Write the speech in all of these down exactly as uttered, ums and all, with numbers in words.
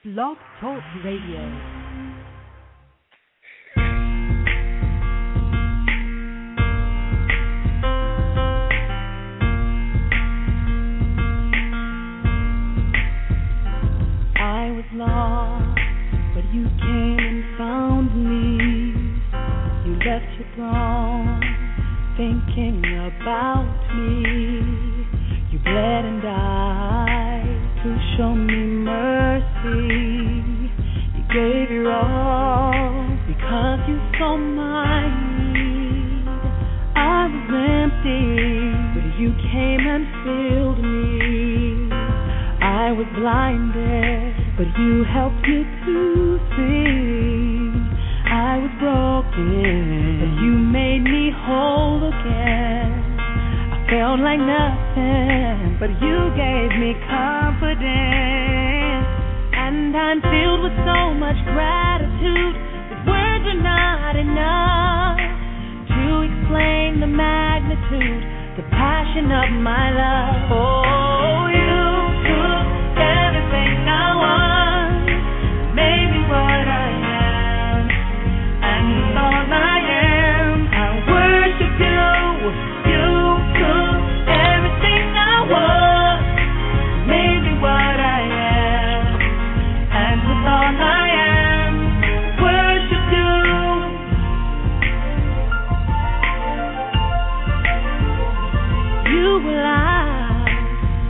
Blog Talk Radio. I was lost, but you came and found me. You left your throne, thinking about me. You bled and died to show me mercy. You gave your all because you saw my need. I was empty, but you came and filled me. I was blinded, but you helped me to see. I was broken, but you made me whole again. I felt like nothing, but you gave me confidence. And I'm filled with so much gratitude that words are not enough to explain the magnitude, the passion of my love. Oh, you took everything I want, made me what I am, and all I am. I worship you. You took everything I was, made me what I am, and with all I am, worship you. You were light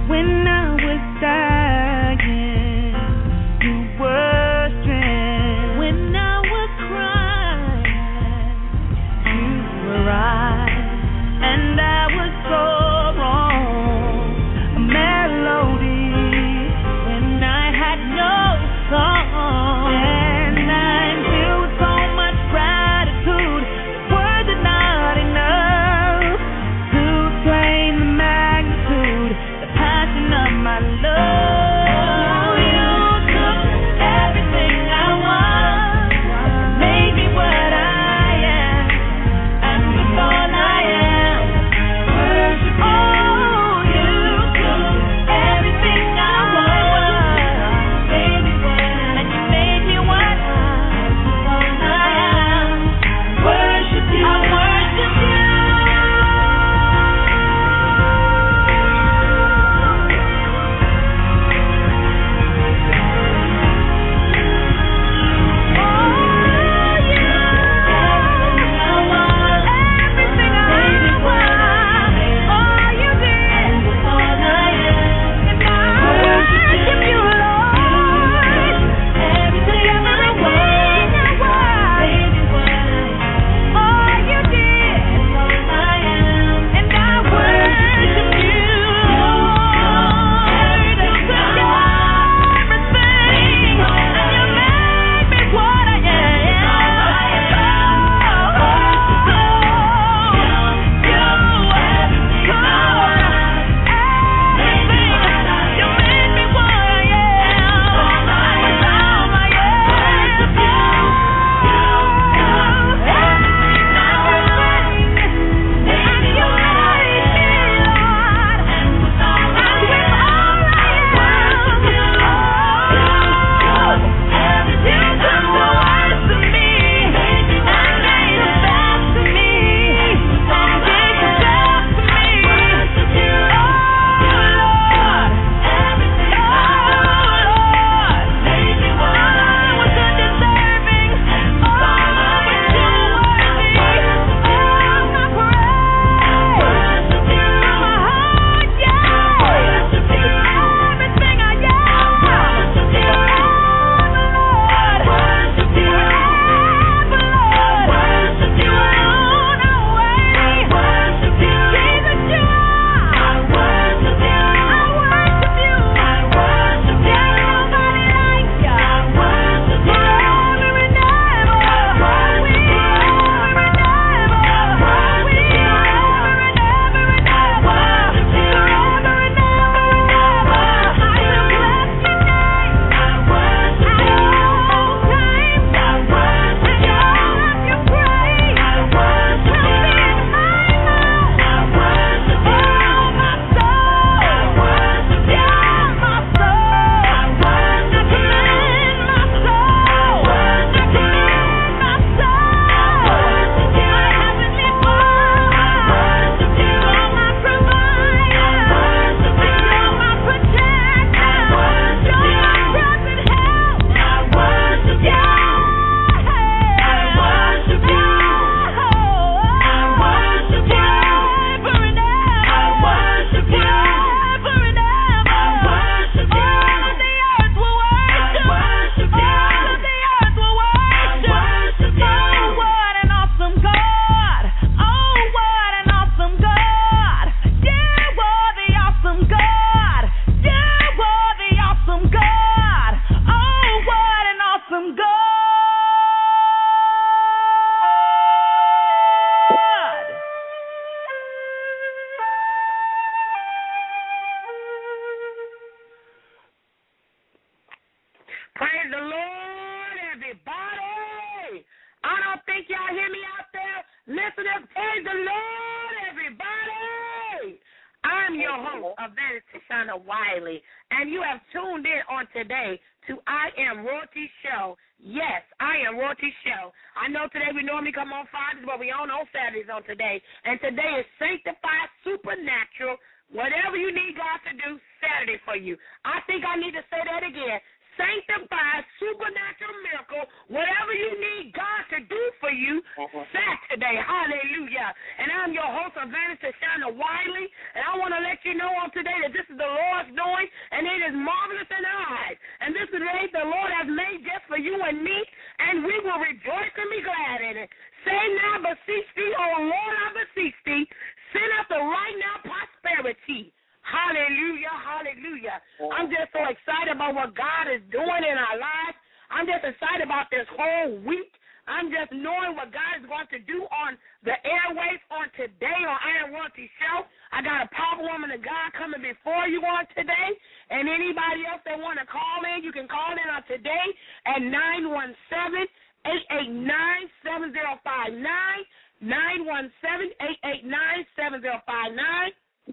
Praise the Lord, everybody. I don't think y'all hear me out there. Listeners, praise the Lord, everybody. I'm your host, Evangelist Tashana Wiley, and you have tuned in on today to I Am Royalty Show. Yes, I Am Royalty Show. I know today we normally come on Fridays, but we on on Saturdays on today. And today is Sanctified Supernatural. Whatever you need God to do, Saturday for you. I think I need to say that again. Sanctified, supernatural miracle, whatever you need God to do for you, uh-huh. Saturday, hallelujah. And I'm your host, Evangelist Tashana Wiley, and I want to let you know on today that this is the Lord's doing, and it is marvelous in our eyes. And this is the day the Lord has made just for you and me, and we will rejoice and be glad in it. Say now, beseech thee, O Lord, I beseech thee, send us the right now prosperity. Hallelujah, hallelujah. I'm just so excited about what God is doing in our lives. I'm just excited about this whole week. I'm just knowing what God is going to do on the airwaves on today on I Am Royalty Show. I got a powerful woman of God coming before you on today. And anybody else that want to call in, you can call in on today at nine one seven, eight eight nine, seven zero five nine, nine one seven, eight eight nine, seven zero five nine.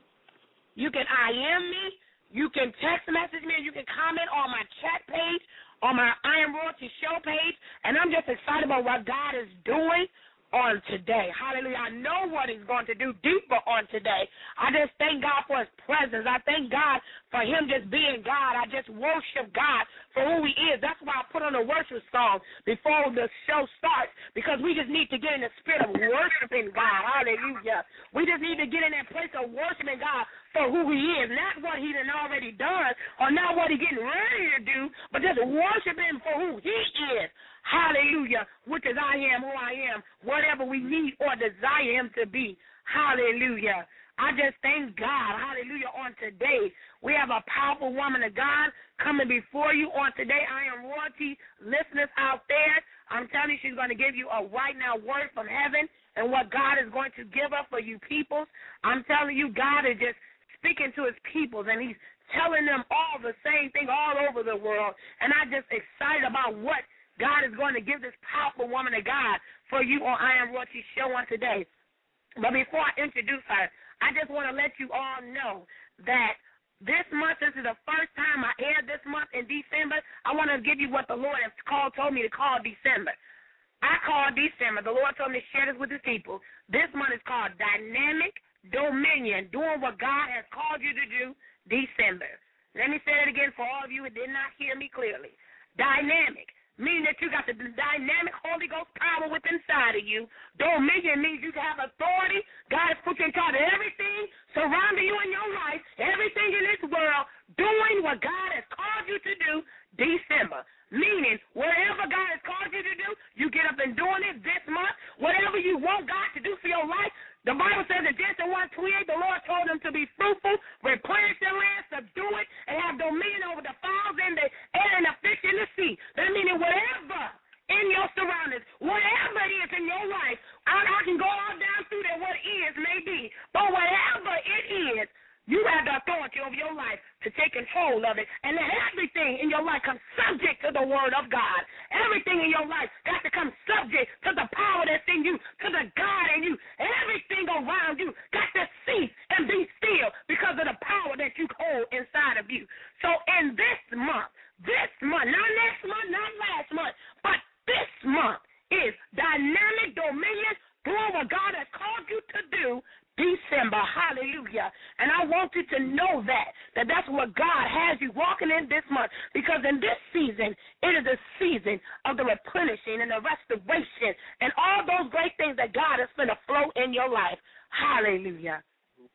You can I M me, you can text message me, you can comment on my chat page, on my I Am Royalty Show page, and I'm just excited about what God is doing on today. Hallelujah. I know what he's going to do deeper on today. I just thank God for his presence. I thank God for him just being God. I just worship God for who he is. That's why I put on a worship song before the show starts, because we just need to get in the spirit of worshiping God. Hallelujah. We just need to get in that place of worshiping God for who he is, not what he done already done or not what he's getting ready to do, but just worship him for who he is. Hallelujah, which is I am who I am, whatever we need or desire him to be. Hallelujah. I just thank God, hallelujah, on today. We have a powerful woman of God coming before you on today. I Am Royalty listeners out there. I'm telling you, she's going to give you a right now word from heaven and what God is going to give her for you peoples. I'm telling you, God is just speaking to his peoples, and he's telling them all the same thing all over the world. And I'm just excited about what God is going to give this powerful woman of God for you on I Am Royalty Show on today. But before I introduce her, I just want to let you all know that this month, this is the first time I aired this month in December. I want to give you what the Lord has called, told me to call December. I called December. The Lord told me to share this with his people. This month is called Dynamic Dominion, doing what God has called you to do, December. Let me say it again for all of you who did not hear me clearly. Dynamic, meaning that you got the dynamic Holy Ghost power within inside of you. Dominion means you have authority. God has put you in charge of everything surrounding you in your life, everything in this world, doing what God has called you to do, December. Meaning, whatever God has called you to do, you get up and doing it this month. Whatever you want God to do for your life, the Bible says in Genesis one twenty-eight, the Lord told them to be fruitful, replenish the land, subdue it, and have dominion over the fowls in the air and the fish in the sea. That meaning whatever in your surroundings, whatever it is in your life, I, I can go all down through there what is may be, but whatever it is, you have the authority over your life to take control of it, and let everything in your life come subject to the word of God. Everything in your life got to come subject to the power that's in you, to the God in you. Everything around you got to cease and be still because of the power that you hold inside of you. So in this month, this month, not next month, not last month, but this month is Dynamic Dominion, doing what God has called you to do, December, hallelujah. And I want you to know that, that that's what God has you walking in this month, because in this season, it is a season of the replenishing and the restoration and all those great things that God is going to flow in your life. Hallelujah.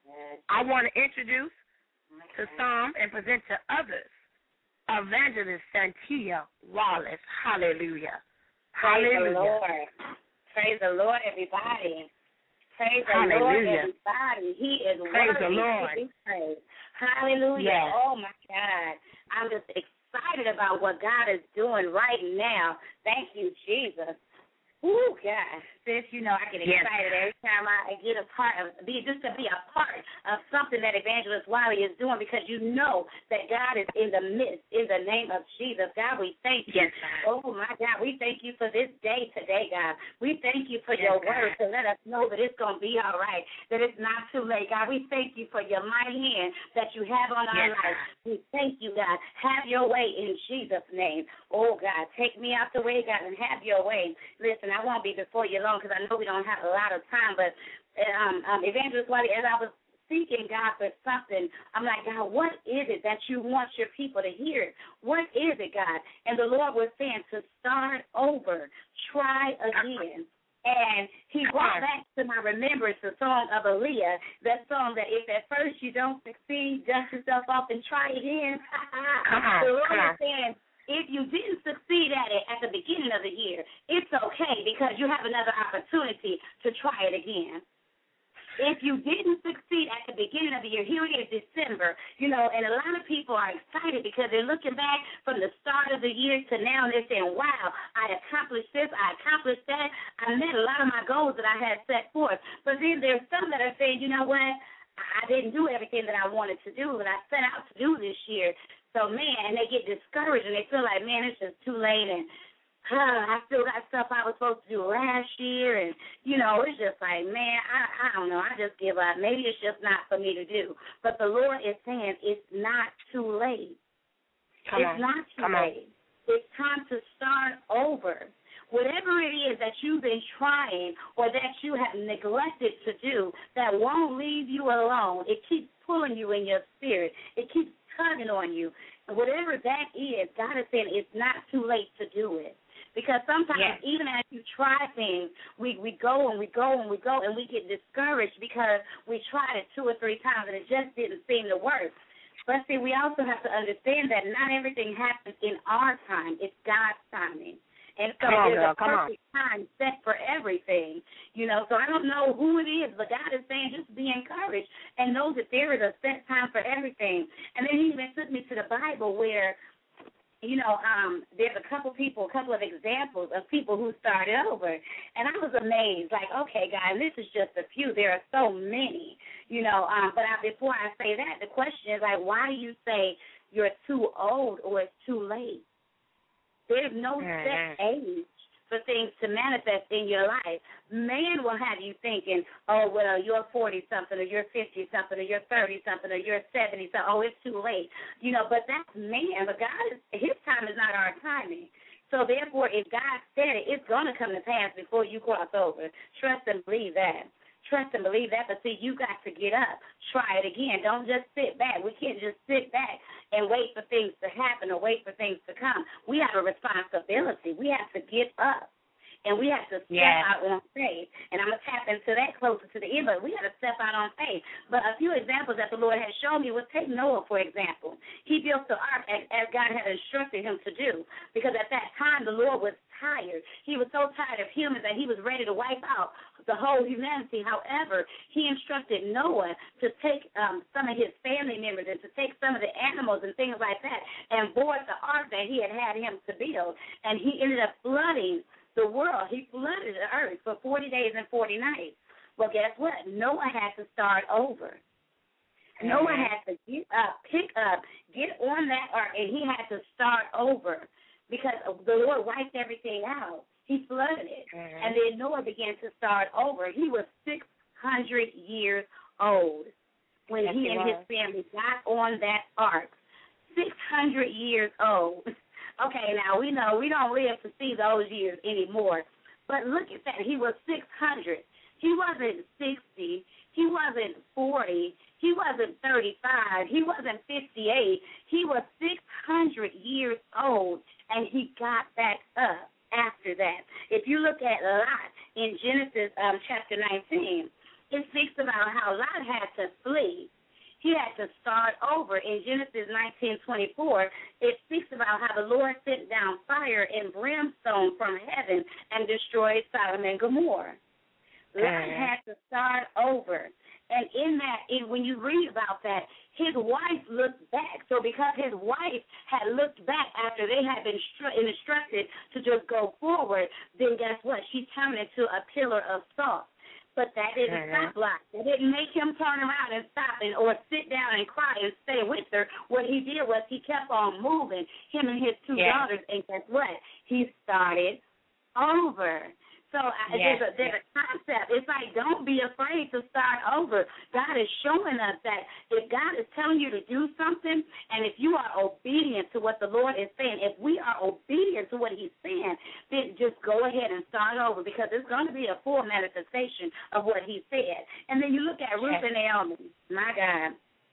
I want to introduce to some and present to others Evangelist Shantia Wallace. Hallelujah. Praise Hallelujah. the Lord. Praise the Lord, everybody. Praise the Hallelujah. Lord, everybody. He is Praise worthy the Lord. to be praised. Hallelujah. Yes. Oh, my God. I'm just excited about what God is doing right now. Thank you, Jesus. Ooh, God, sis, you know I get Yes. excited every time I get a part of, be just to be a part of something that Evangelist Wiley is doing, because you know that God is in the midst, in the name of Jesus. God, we thank you. Yes, God. Oh, my God, we thank you for this day today, God. We thank you for Yes, your God. word to let us know that it's going to be all right, that it's not too late. God, we thank you for your mighty hand that you have on our Yes, lives. God. We thank you, God. Have your way in Jesus' name. Oh, God, take me out the way, God, and have your way. Listen, I won't be before you long because I know we don't have a lot of time, but um, um, Evangelist Wiley, as I was seeking God for something, I'm like, God, what is it that you want your people to hear? What is it, God? And the Lord was saying to start over, try again. And he brought back to my remembrance the song of Aaliyah, that song that if at first you don't succeed, dust yourself off and try again. Come on, the Lord come on. is saying, if you didn't succeed at it at the beginning of the year, it's okay because you have another opportunity to try it again. If you didn't succeed at the beginning of the year, here it is, December, you know, and a lot of people are excited because they're looking back from the start of the year to now, and they're saying, wow, I accomplished this, I accomplished that, I met a lot of my goals that I had set forth. But then there's some that are saying, you know what, I didn't do everything that I wanted to do, that I set out to do this year. So, man, and they get discouraged, and they feel like, man, it's just too late, and huh, I still got stuff I was supposed to do last year, and, you know, it's just like, man, I, I don't know, I just give up. Maybe it's just not for me to do. But the Lord is saying it's not too late. Come it's on. not too Come late. On. It's time to start over. Whatever it is that you've been trying or that you have neglected to do that won't leave you alone, it keeps pulling you in your spirit. It keeps tugging on you. Whatever that is, God is saying it's not too late to do it. Because sometimes yes. even as you try things, we, we go and we go and we go and we get discouraged because we tried it two or three times and it just didn't seem to work. But see, we also have to understand that not everything happens in our time. It's God's timing. And so on, there's girl, a perfect time set for everything, you know. So I don't know who it is, but God is saying just be encouraged and know that there is a set time for everything. And then he even took me to the Bible where, you know, um, there's a couple people, a couple of examples of people who started over. And I was amazed, like, okay, guys, this is just a few. There are so many, you know. Um, but I, before I say that, the question is, like, why do you say you're too old or it's too late? There's no set age for things to manifest in your life. Man will have you thinking, oh, well, you're forty-something or you're fifty-something or you're thirty-something or you're seventy-something. Oh, it's too late. You know, but that's man. But God, is, his time is not our timing. So, therefore, if God said it, it's going to come to pass before you cross over. Trust and believe that. Trust and believe that, but see, you got to get up. Try it again. Don't just sit back. We can't just sit back and wait for things to happen or wait for things to come. We have a responsibility. We have to get up, and we have to step yes. out on faith. And I'm going to tap into that closer to the end, but we got to step out on faith. But a few examples that the Lord has shown me was take Noah, for example. He built the ark as, as God had instructed him to do, because at that time the Lord was tired. He was so tired of humans that he was ready to wipe out the whole humanity. However, he instructed Noah to take um, some of his family members and to take some of the animals and things like that and board the ark that he had had him to build. And he ended up flooding the world. He flooded the earth for forty days and forty nights. Well, guess what? Noah had to start over. Mm-hmm. Noah had to get up, pick up, get on that ark, and he had to start over. Because the Lord wiped everything out. He flooded it. Mm-hmm. And then Noah began to start over. He was six hundred years old when yes, he and was. his family got on that ark. six hundred years old. Okay, now we know we don't live to see those years anymore. But look at that. He was six hundred. He wasn't sixty. He wasn't forty. He wasn't thirty-five. He wasn't fifty-eight. He was six hundred years old. And he got back up after that. If you look at Lot in Genesis um, chapter nineteen, it speaks about how Lot had to flee. He had to start over. In Genesis nineteen twenty-four, it speaks about how the Lord sent down fire and brimstone from heaven and destroyed Sodom and Gomorrah. Lot had to start over. And in that, in, when you read about that, his wife looked back. So because his wife had looked back after they had been instructed to just go forward, then guess what? She turned into a pillar of salt. But that didn't mm-hmm. stop Lot. That didn't make him turn around and stop and or sit down and cry and stay with her. What he did was he kept on moving, him and his two yeah. daughters, and guess what? He started over. So yes, there's, a, there's yes. a concept. It's like, don't be afraid to start over. God is showing us that if God is telling you to do something, and if you are obedient to what the Lord is saying, if we are obedient to what he's saying, then just go ahead and start over, because it's going to be a full manifestation of what he said. And then you look at Ruth yes. and Naomi. My God.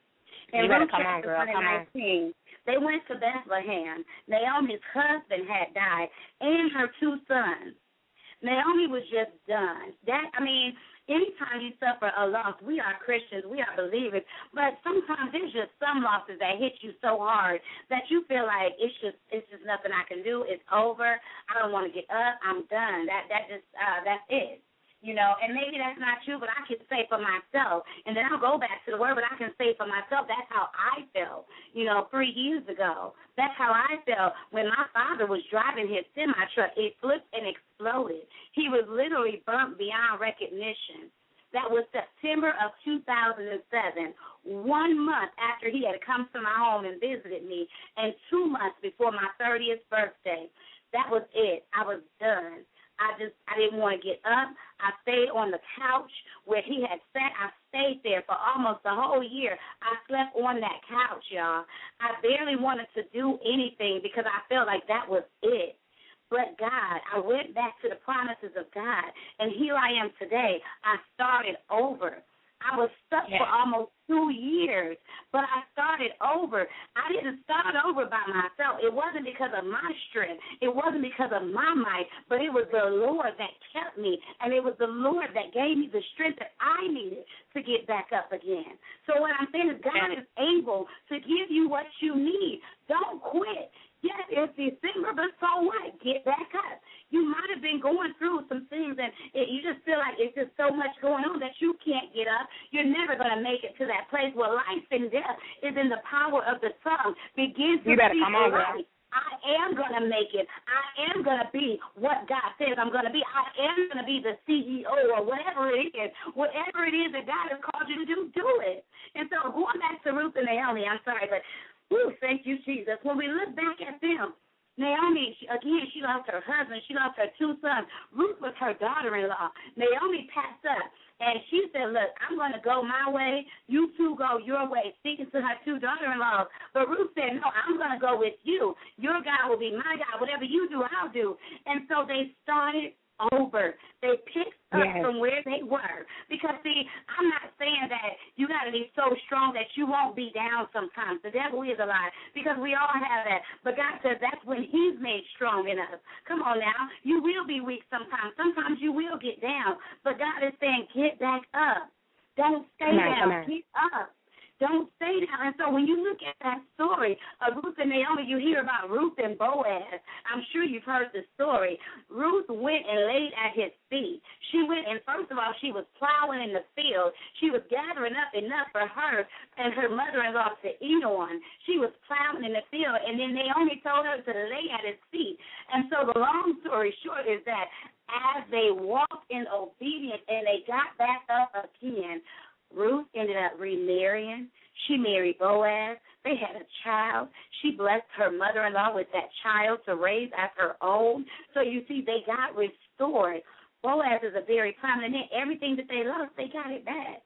And you better come on, girl. Come on. They went to Bethlehem. Naomi's husband had died and her two sons. Naomi was just done. That I mean, anytime you suffer a loss, we are Christians, we are believers, but sometimes there's just some losses that hit you so hard that you feel like it's just it's just nothing I can do. It's over. I don't want to get up. I'm done. That that just uh, that's it. You know, and maybe that's not true, but I can say for myself, and then I'll go back to the word, but I can say for myself, that's how I felt, you know, three years ago. That's how I felt when my father was driving his semi-truck. It flipped and exploded. He was literally burnt beyond recognition. That was September of two thousand seven, one month after he had come to my home and visited me, and two months before my thirtieth birthday. That was it. I was done. I just, I didn't want to get up. I stayed on the couch where he had sat. I stayed there for almost a whole year. I slept on that couch, y'all. I barely wanted to do anything because I felt like that was it. But God, I went back to the promises of God, and here I am today. I started over. I was stuck yeah. for almost two years, but I started over. I didn't start over by myself. It wasn't because of my strength. It wasn't because of my might, but it was the Lord that kept me, and it was the Lord that gave me the strength that I needed to get back up again. So what I'm saying is God is able to give you what you need. Don't quit. Yes, it's December, but so what? Get back up. You might have been going through some things, and it, you just feel like it's just so much going on that you can't get up. You're never going to make it to that place where life and death is in the power of the tongue. Begin to you better come on, right. I am going to make it. I am going to be what God says I'm going to be. I am going to be the C E O or whatever it is. Whatever it is that God has called you to do, do it. And so going back to Ruth and Naomi, I'm sorry, but whew, thank you, Jesus. When we look back at them, Naomi, she, again, she lost her husband. She lost her two sons. Ruth was her daughter-in-law. Naomi passed up, and she said, look, I'm going to go my way. You two go your way, speaking to her two daughter-in-laws. But Ruth said, no, I'm going to go with you. Your God will be my God. Whatever you do, I'll do. And so they started over. They picked up yes. from where they were. Because, see, I'm not saying that you got to be so strong that you won't be down sometimes. The devil is a lie, because we all have that. But God says that's when he's made strong in us. Come on now. You will be weak sometimes. Sometimes you will get down. But God is saying, get back up. Don't stay come down. On, get up. Don't stay down. And so when you look at that story of Ruth and Naomi, you hear about Ruth and Boaz. I'm sure you've heard the story. Ruth went and laid at his feet. She went, and first of all, she was plowing in the field. She was gathering up enough for her and her mother-in-law to eat on. She was plowing in the field, and then Naomi told her to lay at his feet. And so the long story short is that as they walked in obedience and they got back up again, Ruth ended up remarrying. She married Boaz. They had a child. She blessed her mother-in-law with that child to raise as her own. So you see, they got restored. Boaz is a very prominent. Everything that they lost, they got it back.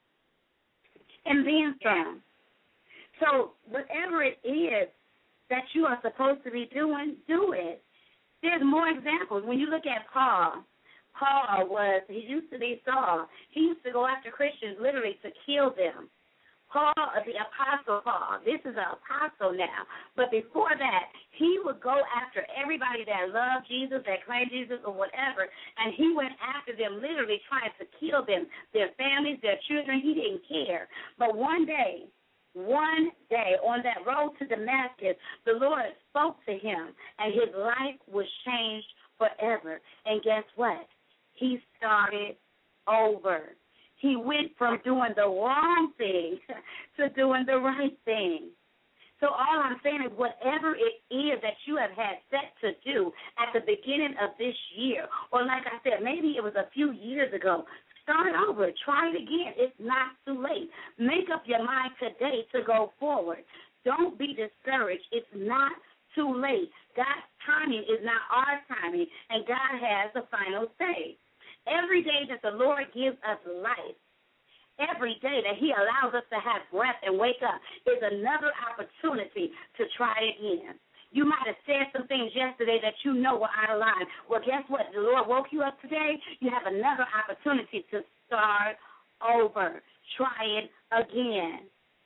And then some. So whatever it is that you are supposed to be doing, do it. There's more examples. When you look at Paul, Paul was, he used to be Saul. He used to go after Christians literally to kill them. Paul, the Apostle Paul, this is an apostle now. But before that, he would go after everybody that loved Jesus, that claimed Jesus or whatever, and he went after them literally trying to kill them, their families, their children. He didn't care. But one day, one day on that road to Damascus, the Lord spoke to him, and his life was changed forever. And guess what? He started over. He went from doing the wrong thing to doing the right thing. So all I'm saying is whatever it is that you have had set to do at the beginning of this year, or like I said, maybe it was a few years ago, start over. Try it again. It's not too late. Make up your mind today to go forward. Don't be discouraged. It's not too late. God's timing is not our timing, and God has the final say. Every day that the Lord gives us life, every day that he allows us to have breath and wake up is another opportunity to try again. You might have said some things yesterday that you know were out of line. Well, guess what? The Lord woke you up today. You have another opportunity to start over. Try it again.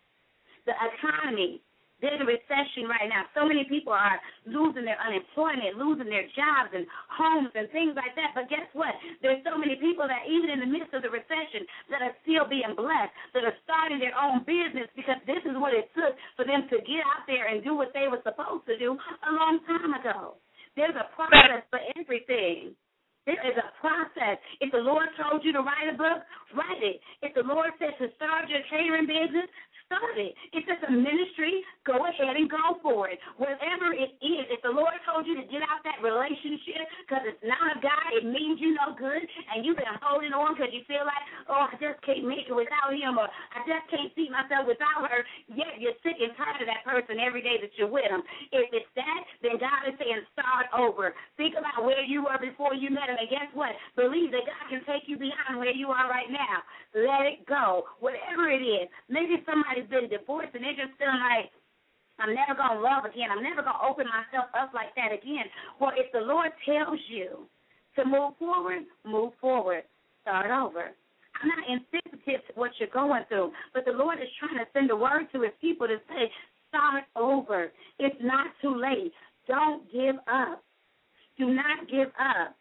The economy, there's a recession right now. So many people are losing their unemployment, losing their jobs and homes and things like that. But guess what? There's so many people that even in the midst of the recession that are still being blessed, that are starting their own business because this is what it took for them to get out there and do what they were supposed to do a long time ago. There's a process for everything. There is a process. If the Lord told you to write a book, write it. If the Lord said to start your catering business, start it. If it's a ministry, go ahead and go for it. Whatever it is, if the Lord told you to get out that relationship because it's not a guy, it means you no good, and you've been holding on because you feel like, oh, I just can't make it without him, or I just can't see myself without her, yet you're sick and tired of that person every day that you're with him. If it's that, then God is saying start over. Think about where you were before you met him, and guess what? Believe that God can take you beyond where you are right now. Let it go. Whatever it is. Maybe somebody's been divorced and they're just feeling like, I'm never going to love again. I'm never going to open myself up like that again. Well, if the Lord tells you to move forward, move forward. Start over. I'm not insensitive to what you're going through, but the Lord is trying to send a word to his people to say, start over. It's not too late. Don't give up. Do not give up.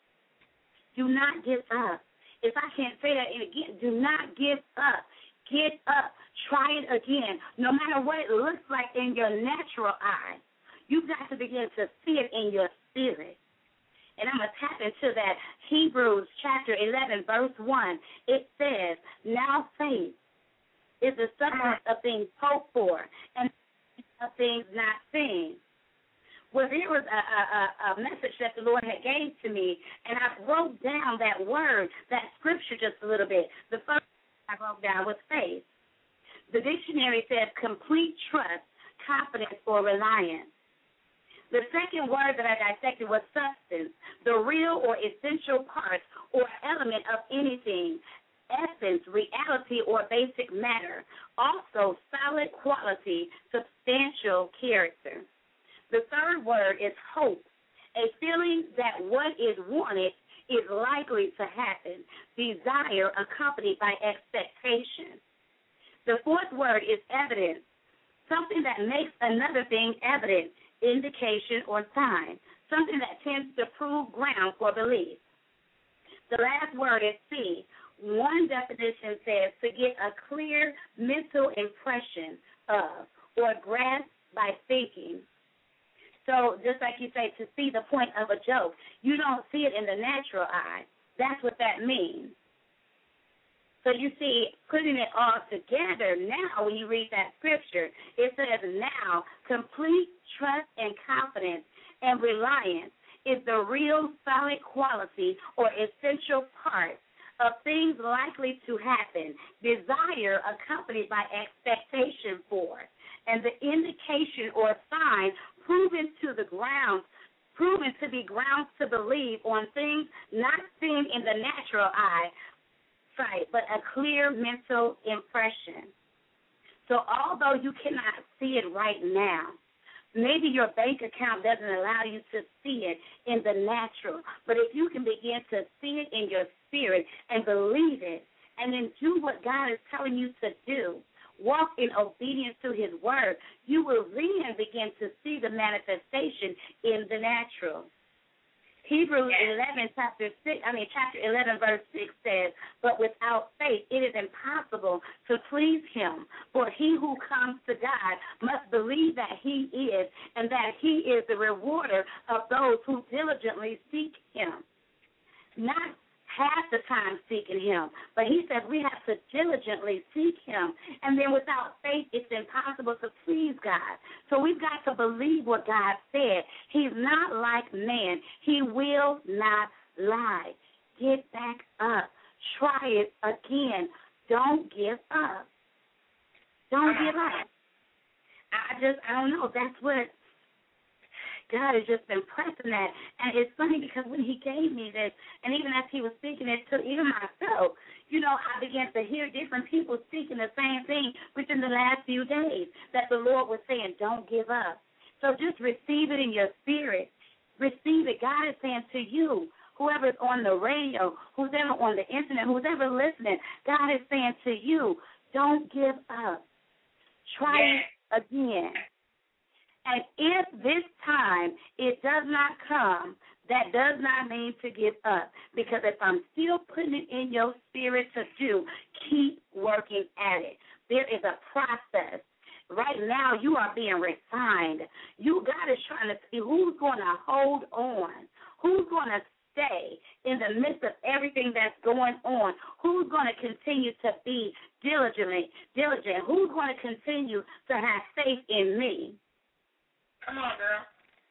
Do not give up. If I can't say that again, do not give up. Get up. Try it again. No matter what it looks like in your natural eye, you've got to begin to see it in your spirit. And I'm going to tap into that. Hebrews chapter eleven, verse one. It says, now faith is the substance of things hoped for and of things not seen. Well, there was a, a, a message that the Lord had gave to me, and I wrote down that word, that scripture just a little bit. The first I wrote down was faith. The dictionary says complete trust, confidence, or reliance. The second word that I dissected was substance, the real or essential part or element of anything, essence, reality, or basic matter. Also, solid quality, substantial character. The third word is hope, a feeling that what is wanted is likely to happen, desire accompanied by expectation. The fourth word is evidence, something that makes another thing evident, indication or sign, something that tends to prove ground for belief. The last word is see. One definition says to get a clear mental impression of or grasp by thinking. So just like you say, to see the point of a joke, you don't see it in the natural eye. That's what that means. So you see, putting it all together now when you read that scripture, it says now complete trust and confidence and reliance is the real solid quality or essential part of things likely to happen, desire accompanied by expectation for, and the indication or sign proven to the ground, proven to be grounds to believe on things not seen in the natural eye, sight, but a clear mental impression. So although you cannot see it right now, maybe your bank account doesn't allow you to see it in the natural, but if you can begin to see it in your spirit and believe it, and then do what God is telling you to do, walk in obedience to his word, you will then begin to see the manifestation in the natural. Hebrews eleven, chapter six, I mean chapter eleven, verse six says, but without faith it is impossible to please him. For he who comes to God must believe that he is, and that he is the rewarder of those who diligently seek him. Not half the time seeking him. But he says we have to diligently seek him. And then without faith, it's impossible to please God. So we've got to believe what God said. He's not like man. He will not lie. Get back up. Try it again. Don't give up. Don't give up. I just, I don't know. That's what God has just been pressing that. And it's funny because when he gave me this, and even as he was speaking it to even myself, you know, I began to hear different people speaking the same thing within the last few days, that the Lord was saying, don't give up. So just receive it in your spirit. Receive it. God is saying to you, whoever's on the radio, who's ever on the internet, who's ever listening, God is saying to you, don't give up. Try it again. And if this time it does not come, that does not mean to give up. Because if I'm still putting it in your spirit to do, keep working at it. There is a process. Right now you are being refined. You, God is trying to see who's going to hold on, who's going to stay in the midst of everything that's going on, who's going to continue to be diligently diligent, who's going to continue to have faith in me. Come on, girl.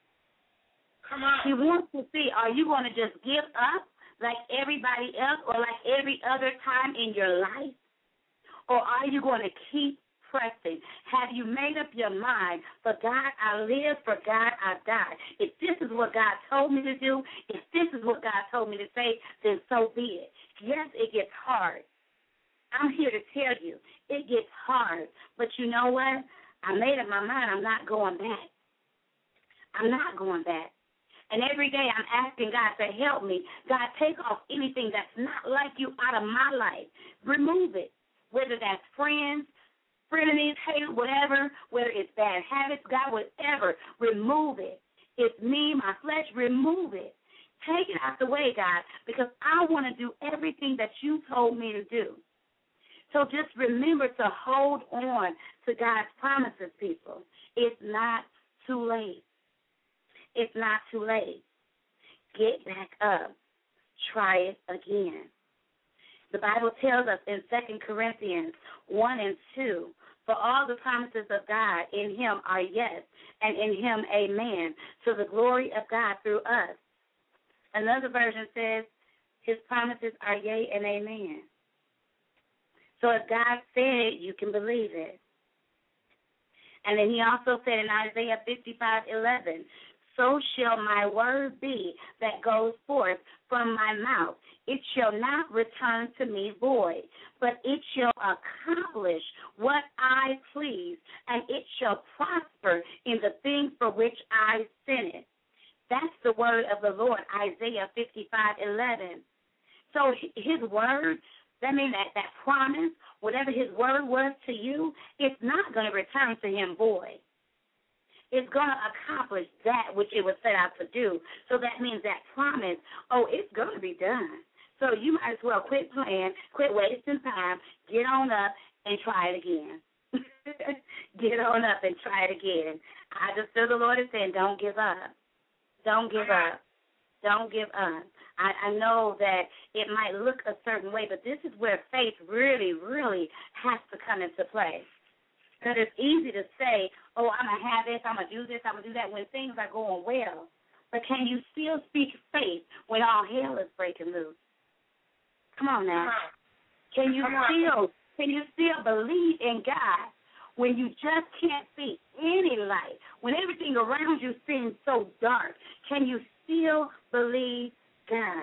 Come on. He wants to see, are you going to just give up like everybody else or like every other time in your life? Or are you going to keep pressing? Have you made up your mind, for God I live, for God I die? If this is what God told me to do, if this is what God told me to say, then so be it. Yes, it gets hard. I'm here to tell you, it gets hard. But you know what? I made up my mind. I'm not going back. I'm not going back. And every day I'm asking God to help me. God, take off anything that's not like you out of my life. Remove it, whether that's friends, frenemies, hate, whatever, whether it's bad habits, God, whatever, remove it. It's me, my flesh, remove it. Take it out the way, God, because I want to do everything that you told me to do. So just remember to hold on to God's promises, people. It's not too late. It's not too late. Get back up. Try it again. The Bible tells us in Second Corinthians one and two, for all the promises of God in him are yes, and in him amen, to the glory of God through us. Another version says his promises are yea and amen. So if God said it, you can believe it. And then he also said in Isaiah fifty-five eleven, so shall my word be that goes forth from my mouth. It shall not return to me void, but it shall accomplish what I please, and it shall prosper in the things for which I sent it. That's the word of the Lord, Isaiah fifty-five eleven. So his word, that means that, that promise, whatever his word was to you, it's not going to return to him void. It's going to accomplish that which it was set out to do. So that means that promise, oh, it's going to be done. So you might as well quit playing, quit wasting time, get on up and try it again. Get on up and try it again. I just feel the Lord is saying, don't give up. Don't give up. Don't give up. I, I know that it might look a certain way, but this is where faith really, really has to come into play. Because it's easy to say, oh, I'm going to have this, I'm going to do this, I'm going to do that when things are going well. But can you still speak faith when all hell is breaking loose? Come on now. Can you still can you still believe in God when you just can't see any light? When everything around you seems so dark, can you still believe God?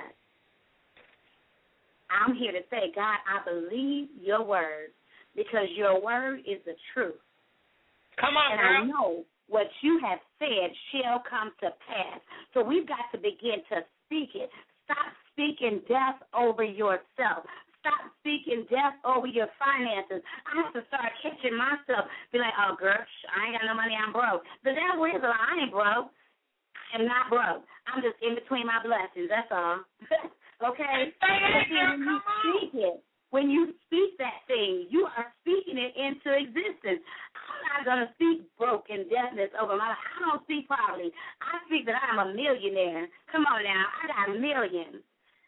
I'm here to say, God, I believe your word. Because your word is the truth. Come on, and girl. I know what you have said shall come to pass. So we've got to begin to speak it. Stop speaking death over yourself. Stop speaking death over your finances. I have to start catching myself. Be like, oh, girl, I ain't got no money, I'm broke. The devil is a lie. I ain't broke. I am not broke. I'm just in between my blessings. That's all. Okay? But then when you speak it, when you speak that thing, you are speaking it into existence. I'm not going to speak broken deafness over my life. I don't speak poverty. I speak that I'm a millionaire. Come on now. I got millions.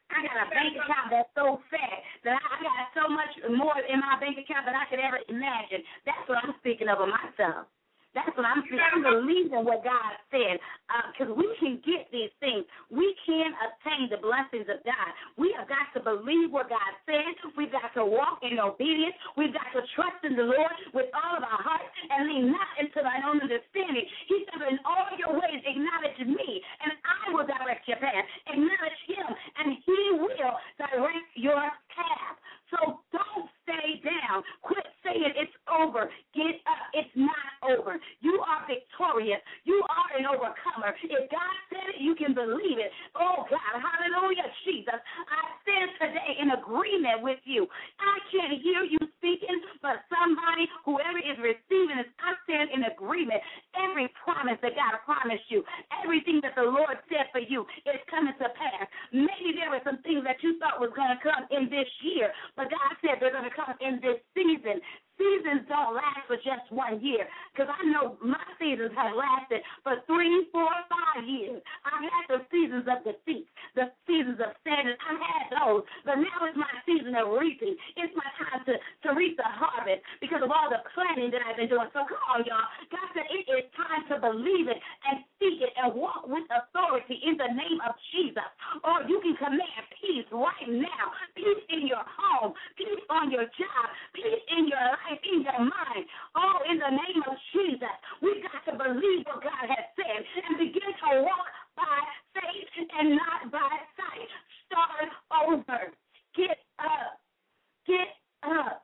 I got a bank account that's so fat that I, I got so much more in my bank account than I could ever imagine. That's what I'm speaking of myself. That's what I'm saying. I'm believing what God said, because uh, we can get these things. We can obtain the blessings of God. We have got to believe what God said. We've got to walk in obedience. We've got to trust in the Lord with all of our heart and lean not into thine own understanding. He said, in all your ways acknowledge me, and I will direct your path. Acknowledge him, and he will direct your path. So don't stay down. Quit saying it's over. Get up. It's not over. You are victorious. You are an overcomer. If God said it, you can believe it. Oh, God. Hallelujah, Jesus. I stand today in agreement with you. I can't hear you speaking, but somebody, whoever is receiving this, I stand in agreement. Every promise that God promised you, everything that the Lord said for you is coming to pass. Maybe there were some things that you thought was going to come in this year, but God said they're going to come in this season. Seasons don't last for just one year, because I know my seasons have lasted for three, four, five years. I've had the seasons of defeat, the seasons of sadness. I've had those, but now it's my season of reaping. It's my time to, to reap the harvest because of all the planning that I've been doing. So come on, y'all. God said it is time to believe it and speak it and walk with authority in the name of Jesus. Or you can command peace right now, peace in your home, peace on your job, peace in your life, in your mind. Oh, in the name of Jesus, we got to believe what God has said and begin to walk by faith and not by sight. Start over. Get up. Get up.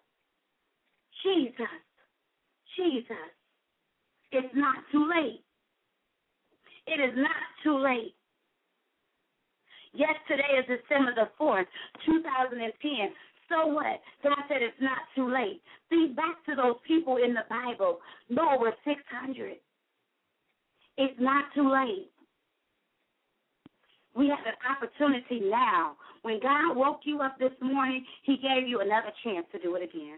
Jesus. Jesus. It's not too late. It is not too late. Yes, today is December the fourth, two thousand ten. So what? God said it's not too late. See, back to those people in the Bible, Noah was six hundred. It's not too late. We have an opportunity now. When God woke you up this morning, he gave you another chance to do it again.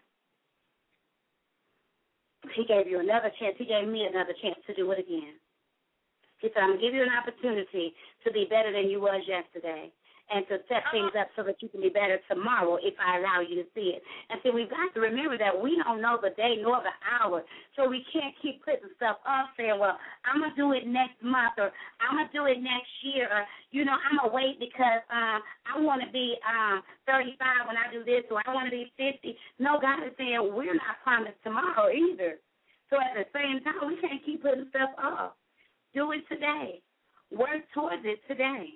He gave you another chance. He gave me another chance to do it again. He said, I'm going to give you an opportunity to be better than you was yesterday and to set things up so that you can be better tomorrow if I allow you to see it. And so we've got to remember that we don't know the day nor the hour, so we can't keep putting stuff off saying, well, I'm going to do it next month or I'm going to do it next year or, you know, I'm going to wait because um, I want to be um, thirty-five when I do this or I want to be fifty. No, God is saying we're not promised tomorrow either. So at the same time, we can't keep putting stuff off. Do it today. Work towards it today.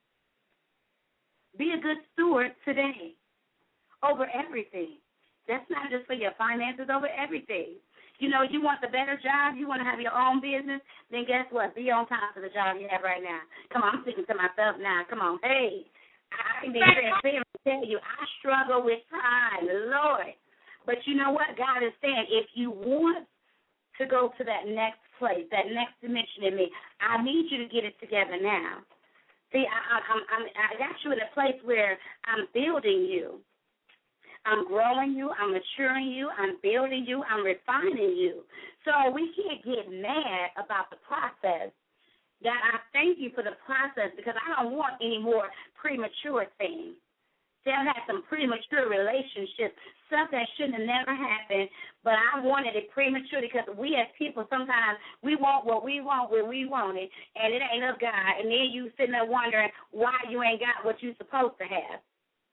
Be a good steward today over everything. That's not just for your finances, over everything. You know, you want the better job, you want to have your own business, then guess what? Be on time for the job you have right now. Come on, I'm speaking to myself now. Come on. Hey, I can be transparent and tell you, I struggle with time, Lord. But you know what? God is saying, if you want to go to that next place, that next dimension in me, I need you to get it together now. See, I, I, I'm, I got you in a place where I'm building you. I'm growing you. I'm maturing you. I'm building you. I'm refining you. So we can't get mad about the process. God, I thank you for the process because I don't want any more premature things. See, I've had some premature relationships, stuff that shouldn't have never happened, but I wanted it premature because we as people sometimes we want what we want when we want it, and it ain't of God. And then you sitting there wondering why you ain't got what you're supposed to have.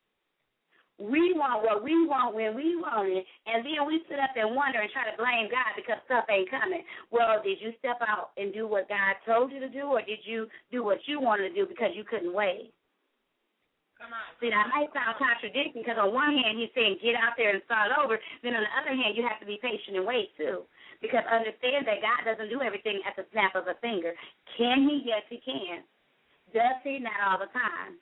We want what we want when we want it, and then we sit up and wonder and try to blame God because stuff ain't coming. Well, did you step out and do what God told you to do, or did you do what you wanted to do because you couldn't wait? Come on. See, that might sound contradicting because on one hand he's saying get out there and start over. Then on the other hand you have to be patient and wait too, because understand that God doesn't do everything at the snap of a finger. Can he? Yes, he can. Does he? Not all the time.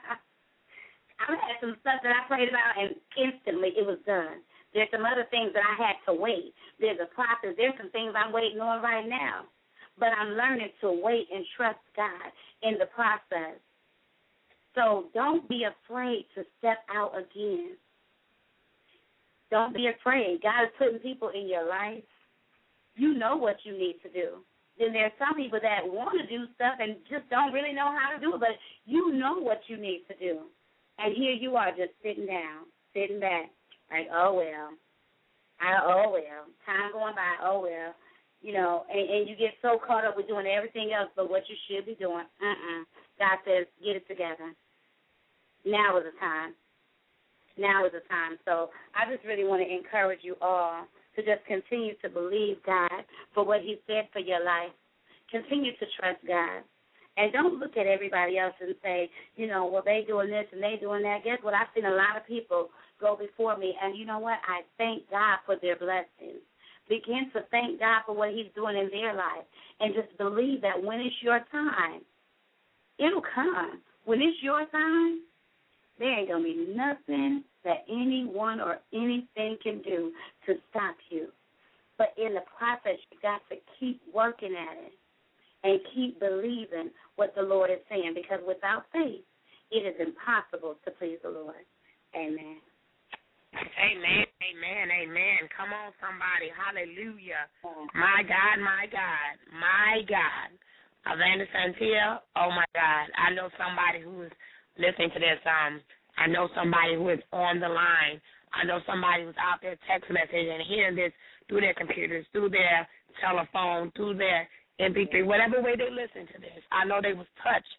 I've had some stuff that I prayed about and instantly it was done. There's some other things that I had to wait. There's a process. There's some things I'm waiting on right now. But I'm learning to wait and trust God in the process. So don't be afraid to step out again. Don't be afraid. God is putting people in your life. You know what you need to do. Then there's some people that want to do stuff and just don't really know how to do it, but you know what you need to do. And here you are just sitting down, sitting back, like, oh, well. I, oh, well. Time going by, oh, well. You know, and, and you get so caught up with doing everything else but what you should be doing. Uh-uh. God says, get it together. Now is the time. Now is the time. So I just really want to encourage you all to just continue to believe God for what he said for your life. Continue to trust God. And don't look at everybody else and say, you know, well, they doing this and they doing that. Guess what? I've seen a lot of people go before me, and you know what? I thank God for their blessings. Begin to thank God for what he's doing in their life, and just believe that when it's your time, it'll come. When it's your time, there ain't going to be nothing that anyone or anything can do to stop you. But in the process, you got to keep working at it and keep believing what the Lord is saying, because without faith, it is impossible to please the Lord. Amen. Amen, amen, amen. Come on, somebody. Hallelujah. My God, my God, my God. Evangelist Santia, oh, my God. I know somebody who is listening to this. Um, I know somebody who is on the line. I know somebody who's out there text message and hearing this through their computers, through their telephone, through their M P three, whatever way they listen to this. I know they was touched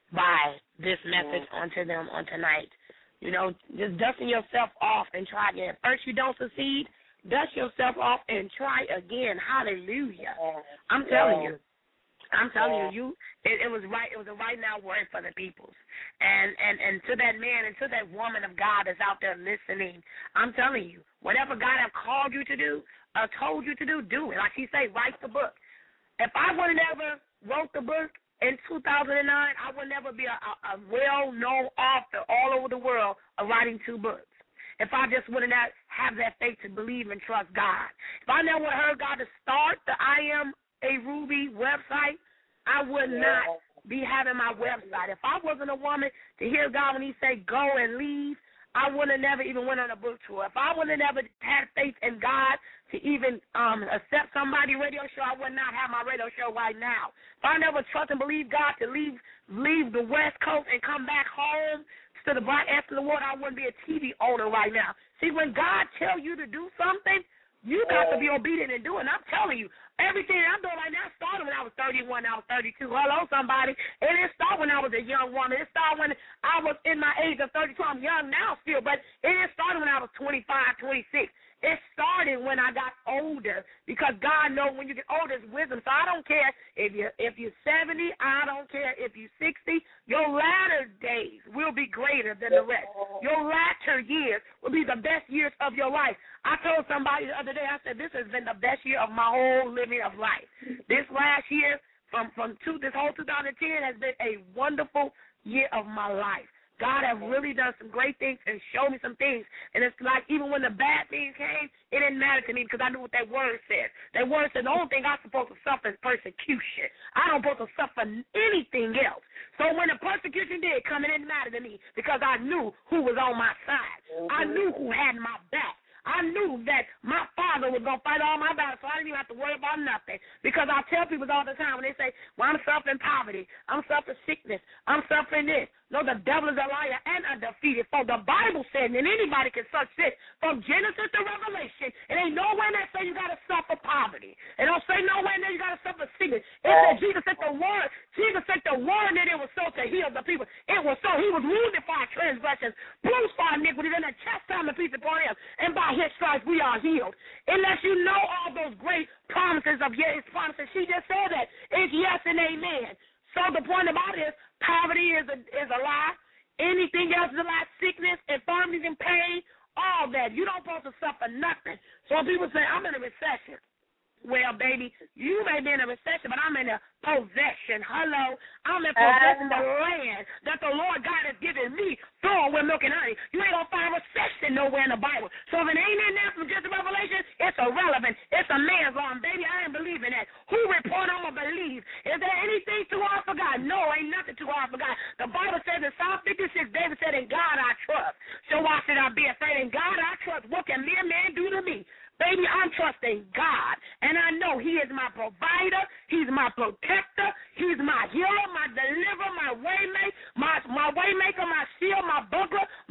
by this message onto them on tonight. You know, just dusting yourself off and try again. First you don't succeed, dust yourself off and try again. Hallelujah. I'm telling you. I'm telling you, you it, it was right it was a right now word for the peoples. And, and and to that man and to that woman of God that's out there listening, I'm telling you, whatever God have called you to do, uh, told you to do, do it. Like he say, write the book. If I would have never wrote the book in two thousand nine, I would never be a, a, a well-known author all over the world of writing two books. If I just would not have that faith to believe and trust God. If I never heard God to start the I Am a Ruby website, I would yeah. not be having my website. If I wasn't a woman to hear God when he said go and leave, I would have never even went on a book tour. If I would have never had faith in God to even um, accept somebody's radio show, I would not have my radio show right now. If I never trust and believe God to leave leave the West Coast and come back home to the bright edge of the world, I wouldn't be a T V owner right now. See, when God tells you to do something, you got to be obedient and do it. And I'm telling you, everything I'm doing right now started when I was thirty-one, I was thirty-two. Hello, somebody. It didn't start when I was a young woman. It started when I was in my age of thirty-two. I'm young now still, but it didn't start when I was twenty-five, twenty-six. It started when I got older, because God knows when you get older, it's wisdom. So I don't care if you're, if you're seventy. I don't care if you're sixty. Your latter days will be greater than the rest. Your latter years will be the best years of your life. I told somebody the other day, I said, this has been the best year of my whole living of life. This last year, from, from two, this whole two thousand ten has been a wonderful year of my life. God has really done some great things and showed me some things. And it's like even when the bad things came, it didn't matter to me because I knew what that word said. That word said the only thing I'm supposed to suffer is persecution. I don't supposed to suffer anything else. So when the persecution did come, it didn't matter to me because I knew who was on my side. Mm-hmm. I knew who had my back. I knew that my Father was going to fight all my battles, so I didn't even have to worry about nothing. Because I tell people all the time when they say, well, I'm suffering poverty, I'm suffering sickness, I'm suffering this. No, the devil is a liar and a defeated foe. The Bible said that anybody can such this. From Genesis to Revelation, it ain't nowhere that say you got to suffer poverty. It don't say nowhere that you got to suffer sickness. It said Jesus said the word, Jesus said the word that it was so to heal the people. It was so. He was wounded for our transgressions, bruised for our iniquities, and the chastisement of peace upon him. And by his stripes we are healed. Unless you know all those great promises of his promises, she just said that. It's yes and amen. So the point about it is poverty is a, is a lie. Anything else is a lie. Sickness, infirmities, and pain, all that. You don't supposed to suffer nothing. So when people say, I'm in a recession. Well, baby, you may be in a recession, but I'm in a possession. Hello. I'm in possession of the land that the Lord God has given me, flowing with milk and honey. You ain't going to find recession nowhere in the Bible. So if it ain't in there from just Revelation, it's irrelevant. It's a man's law. And, baby, I ain't believing that. Who report I'm going to believe? Is there anything too hard for God? No, ain't nothing too hard for God. The Bible says in Psalm fifty-six, David said, in God I trust. So why should I be afraid? In God I trust. What can mere man do to me? Baby, I'm trusting God, and I know he is my provider, he's my protector, he's my healer, my deliverer, my waymaker, my, my waymaker, my shield, my buckler,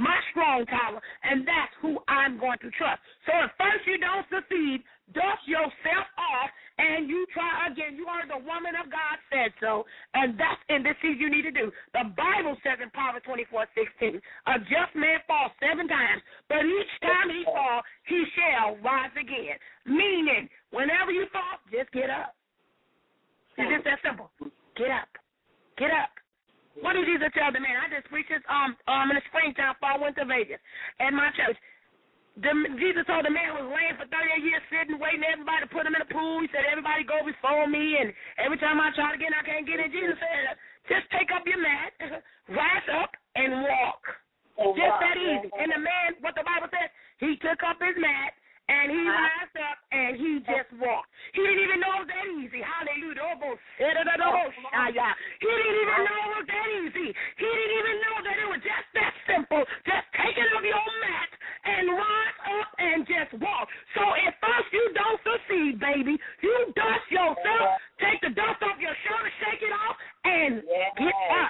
trust. So at first you don't succeed, dust yourself off, and you try again. You heard the woman of God said so, and that's in this season you need to do. The Bible says in Proverbs twenty-four sixteen, a just man falls seven times, but each time he falls, he shall rise again. Meaning, whenever you fall, just get up. It's just that simple. Get up. Get up. What did Jesus tell the man? I just preached this um, um, in the springtime before I went to Vegas at my church. The, Jesus told the man who was laying for thirty-eight years sitting, waiting for everybody to put him in the pool. He said, everybody go before me, and every time I try to get in, I can't get in. Jesus said, just take up your mat, rise up, and walk. Oh, just wow. That easy. And the man, what the Bible says, he took up his mat, and he rised up, and he just walked. He didn't even know it was that easy. Hallelujah. He didn't even know it was that easy. He didn't even know that it was just that simple. Just taking up your mat and rise up and just walk. So at first you don't succeed, baby. You dust yourself, take the dust off your shirt, shake it off, and get up.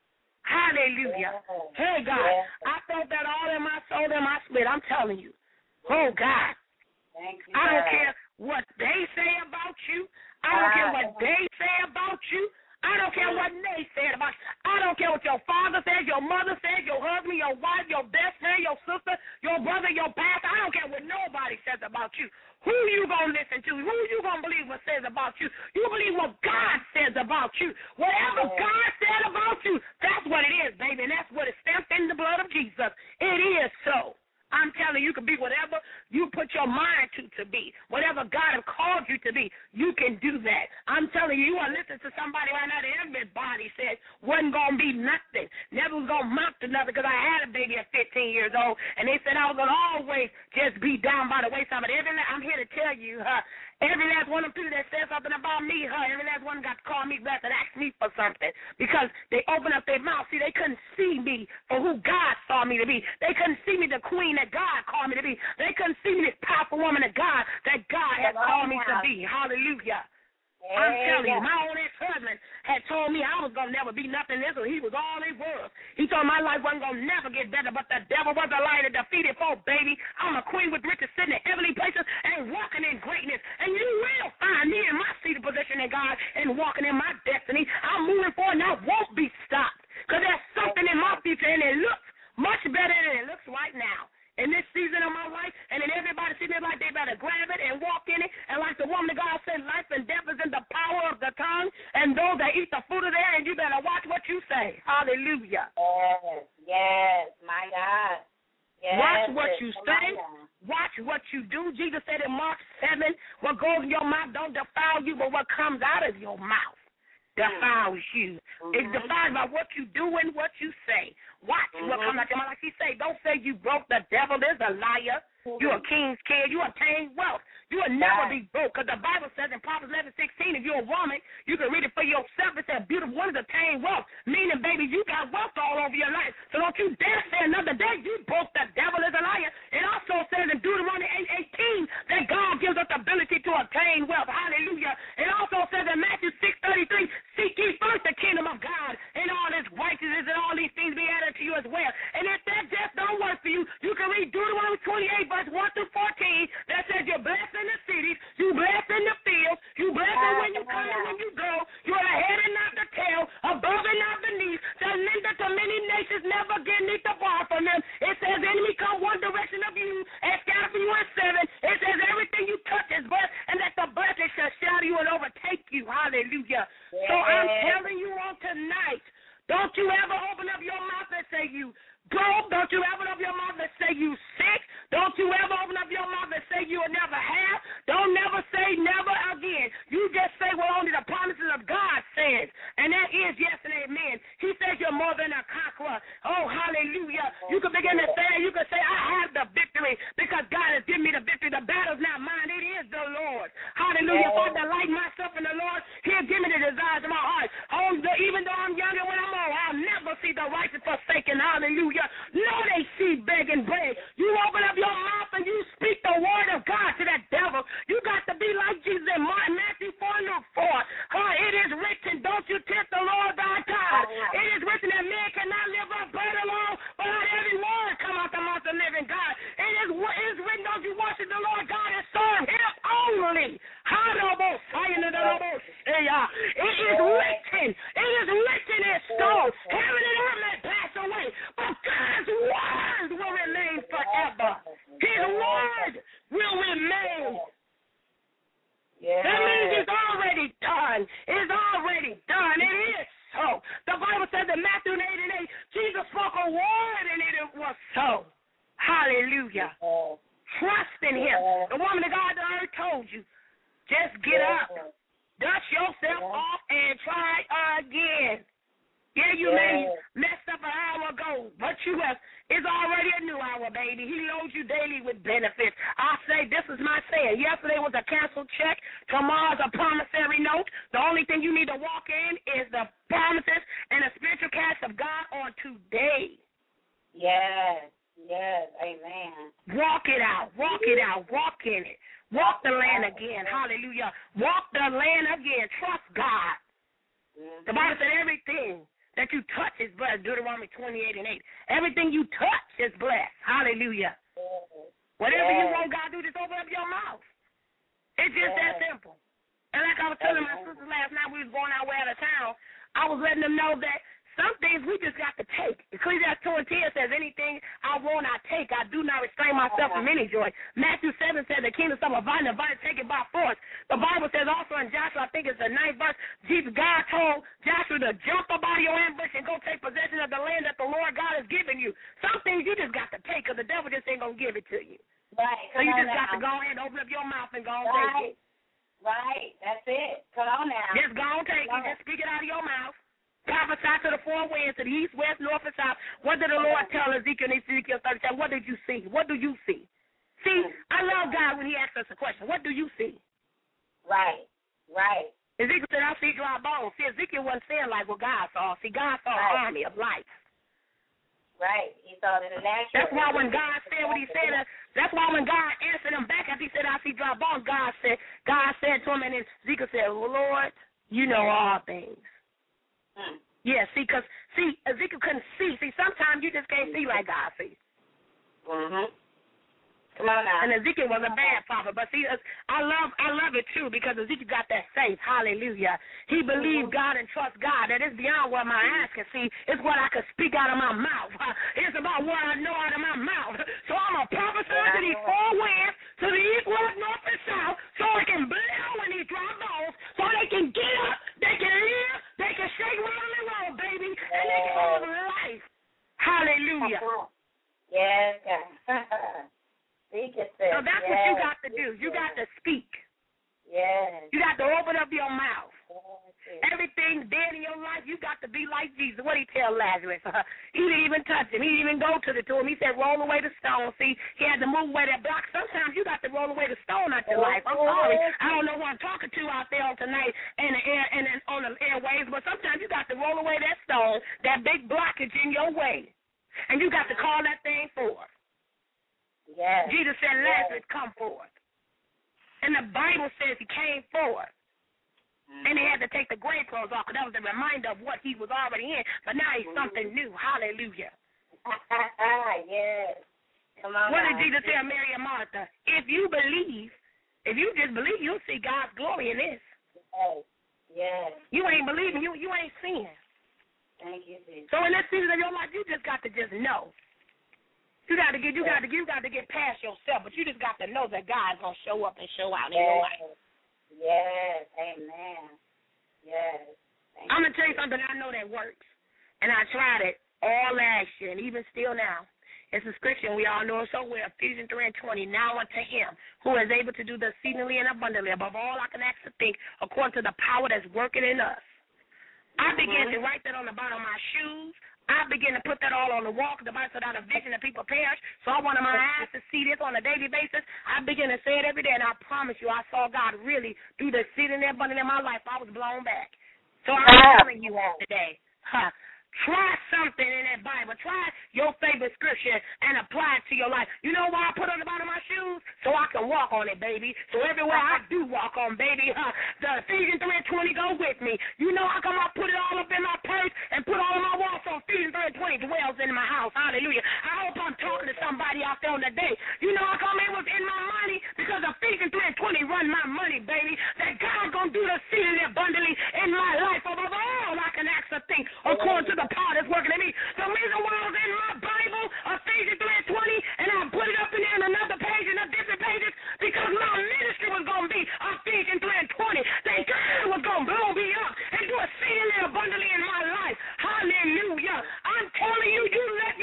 Hallelujah. Hey, God, I felt that all in my soul and my spirit. I'm telling you. Oh, God. Thank you, I don't care what they say about you. I don't care what they say about you. I don't care what they said about you. I don't care what your father says, your mother says, your husband, your wife, your best friend, your sister, your brother, your pastor. I don't care what nobody says about you. Who you going to listen to? Who you going to believe what says about you? You believe what God says about you. Whatever God said about you, that's what it is, baby, and that's what is stamped in the blood of Jesus. It is so. I'm telling you, you can be whatever you put your mind to to be. Whatever God has called you to be, you can do that. I'm telling you, you are listening to somebody right now that everybody said wasn't going to be nothing, never was going to amount to nothing, because I had a baby at fifteen years old, and they said I was going to always just be down by the wayside. But every, I'm here to tell you, huh, every last one of them that said something about me, huh, every last one got to call me back and ask me for something, because they opened up their mouth. See, they couldn't see me for who God saw me to be. They couldn't see me the queen that God called me to be. They couldn't see me this powerful woman of God that God had called me to be. Hallelujah. Hey, I'm telling you, my own ex-husband had told me I was going to never be nothing less, so he was all he was. He told me my life wasn't going to never get better, but the devil was a liar, defeated foe, baby. I'm a queen with riches sitting in heavenly places and walking in greatness. And you will find me in my seated position in God and walking in my destiny. I'm moving forward and I won't be stopped, because there's something in my future, and it looks much better than it looks right now. In this season of my life, and then everybody see it like they better grab it and walk in it. And like the woman of God said, life and death is in the power of the tongue, and those that eat the fruit of their, and you better watch what you say. Hallelujah. Yes, yes, my God. Yes, watch what you say. Watch what you do. Jesus said in Mark seven, what goes in your mouth don't defile you, but what comes out of your mouth defiles you. Mm-hmm. It's defiled by what you do and what you say. Watch mm-hmm. what comes out your mouth. Like he say, don't say you broke. The devil is a liar. Mm-hmm. You're a king's kid. You obtain wealth. You will never be broke, because the Bible says in Proverbs eleven sixteen, if you're a woman, you can read it for yourself. It says, beautiful women obtain wealth, meaning, baby, you got wealth all over your life. So don't you dare say another day you broke. The devil is a liar. It also says in Deuteronomy eight eighteen that God gives us the ability to obtain wealth. Hallelujah. It also says in Matthew six thirty-three, seek ye first the kingdom of God, and all his righteousness and all these things be added to you as well. And if that just don't work for you, you can read Deuteronomy twenty-eight, verse one through fourteen, that says you're blessed in the cities, you blessed in the fields, you blessed when you come and when you go, you're the head and not the tail, above and not beneath, the lender to many nations, never get need to borrow from them. It says enemy come one direction of you, and scatter for you in seven. It says everything you touch is blessed, and that the blessing shall shadow you and overtake you. Hallelujah. Yeah. So I'm telling you on tonight, don't you ever open up your mouth and say you broke. Don't you ever open up your mouth and say you sick. Don't you ever open up your mouth and say you'll never have. Don't never say never again. You just say what only the promises of God says, and that is yes and amen. He says you're more than a conqueror. Oh, hallelujah. You can begin to say, you can say, I have the victory because God has given me the victory. The battle's not mine. It is the Lord. Hallelujah. If I delight myself in the Lord, he'll give me the desires of my heart. Oh, even though I'm young and when I'm old, I'll never see the righteous forsaken. Hallelujah. No, they see begging bread. You open up your mouth and you speak the word of God to that devil. You got to be like Jesus in Martin, Matthew four, Luke four. Huh, it is written, don't you tempt the Lord thy God. It is written that man cannot live by bread alone, but let every word come out the mouth of the living God. It is, it is written, don't your word, and it was so. Hallelujah. Yes. Trust in him. Yes. The woman of God that I told you, just get Yes. up, dust yourself Yes. off, and try again. Yeah, you Yes. may messed up an hour ago, but you have, it's already a new hour, baby. He loads you daily with benefits. I say, this is my saying. Yesterday was a canceled check. Tomorrow's a promissory note. The only thing you need to walk in is the promises and the spiritual cash of God on today. Yes. Yes. Amen. Walk it out. Walk it out. Walk in it. Walk the land again. Hallelujah. Walk the land again. Trust God. Mm-hmm. The Bible said everything that you touch is blessed. Deuteronomy twenty-eight and eight. Everything you touch is blessed. Hallelujah. Yes. Whatever yes. you want God to do, just open up your mouth. It's just yes. that simple. And like I was telling my Amen. sisters last night, we was going our way out of town, I was letting them know that some things we just got to take. Ecclesiastes two and ten says, anything I want, I take. I do not restrain myself from any joy. Matthew seven says, the kingdom of a vine, the vine take it by force. The Bible says also in Joshua, I think it's the ninth verse, Jesus, God told Joshua to jump up out of your ambush and go take possession of the land that the Lord God has given you. Some things you just got to take because the devil just ain't going to give it to you. Right. So you just now. got to go ahead and open up your mouth and go and right. take it. Right. That's it. Come on now. Just go and take Come it. Just speak it out of your mouth. Prophesy to the four winds, to the east, west, north, and south. What did the Lord tell Ezekiel in Ezekiel thirty-seven? What did you see? What do you see? See, I love God when he asks us a question. What do you see? Right, right. Ezekiel said, I see dry bones. See, Ezekiel wasn't saying like what God saw. See, God saw right. an army of life. Right. He saw it in the natural. That's why when God said what he said, that's why when God answered him back after he said, I see dry bones, God said, God said to him, and then Ezekiel said, well, Lord, you know all things. Hmm. Yeah, see, because, see, Ezekiel couldn't see. See, sometimes you just can't see like God sees. Mm-hmm. Come on now. And Ezekiel was a bad prophet. But see, I love I love it, too, because Ezekiel got that faith. Hallelujah. He believed God and trust God. That is beyond what my eyes can see. It's what I can speak out of my mouth. It's about what I know out of my mouth. So I'm a prophet to these four winds, to the east, west, north, and south, so it can blow in these dry bones, so they can get up, they can live, they can shake, rattle, and roll, baby, and they can have life. Hallelujah. Yes, God. Speak it, so that's yes. what you got to do. You got to speak. Yes. You got to open up your mouth. Yes. Everything dead in your life, you got to be like Jesus. What did he tell Lazarus? Uh, he didn't even touch him. He didn't even go to the tomb. He said, roll away the stone. See, he had to move away that block. Sometimes you got to roll away the stone out your life. I'm sorry. I don't know who I'm talking to out there on tonight and the air and on the airwaves, but sometimes you got to roll away that stone, that big blockage in your way. And you got to call that thing forth. Yes. Jesus said, Lazarus, yes. come forth. And the Bible says he came forth. Mm-hmm. And he had to take the grave clothes off, because that was a reminder of what he was already in. But now he's mm-hmm. something new. Hallelujah. Yes. Come on. What did Jesus tell Mary and Martha? If you believe, if you just believe, you'll see God's glory in this. Yes. Yes. You ain't believing, you you ain't seeing. Thank you, Jesus. So in this season of your life, you just got to just know. You got to get, you got to, you got to get past yourself, but you just got to know that God's gonna show up and show out in yes. your life. Yes, amen. Yes. Thank I'm gonna tell you something I know that works, and I tried it all last year, and even still now. It's a scripture, and we all know it so well. Ephesians three and twenty. Now unto Him who is able to do the exceedingly and abundantly above all I can ask to think, according to the power that's working in us. I mm-hmm. began to write that on the bottom of my shoes. I begin to put that all on the wall, because the Bible said out of vision that people perish. So I wanted my eyes to see this on a daily basis. I begin to say it every day, and I promise you, I saw God really do the exceeding and abundant in my life. I was blown back. So I'm telling you all today, huh? Try something in that Bible. Try your favorite scripture and apply it to your life. You know why I put it on the bottom of my shoes? So I can walk on it, baby. So everywhere I do walk on, baby, huh, the Ephesians three and twenty go with me. You know how come I put it all up in my purse and put all of my walls on Ephesians three and twenty dwells in my house. Hallelujah. I hope I'm talking to somebody out there on the day. You know how come it was in my money? Because Ephesians three and twenty run my money, baby. That God's going to do the exceeding abundantly in my life above all I can ask or think, according to the power that's working in me. The reason why I was in my Bible, Ephesians three and twenty, and I put it up in there in another page and different pages, because my ministry was going to be Ephesians three and twenty. That God was going to blow me up and do exceedingly abundantly in my life. Hallelujah. I'm telling you, you let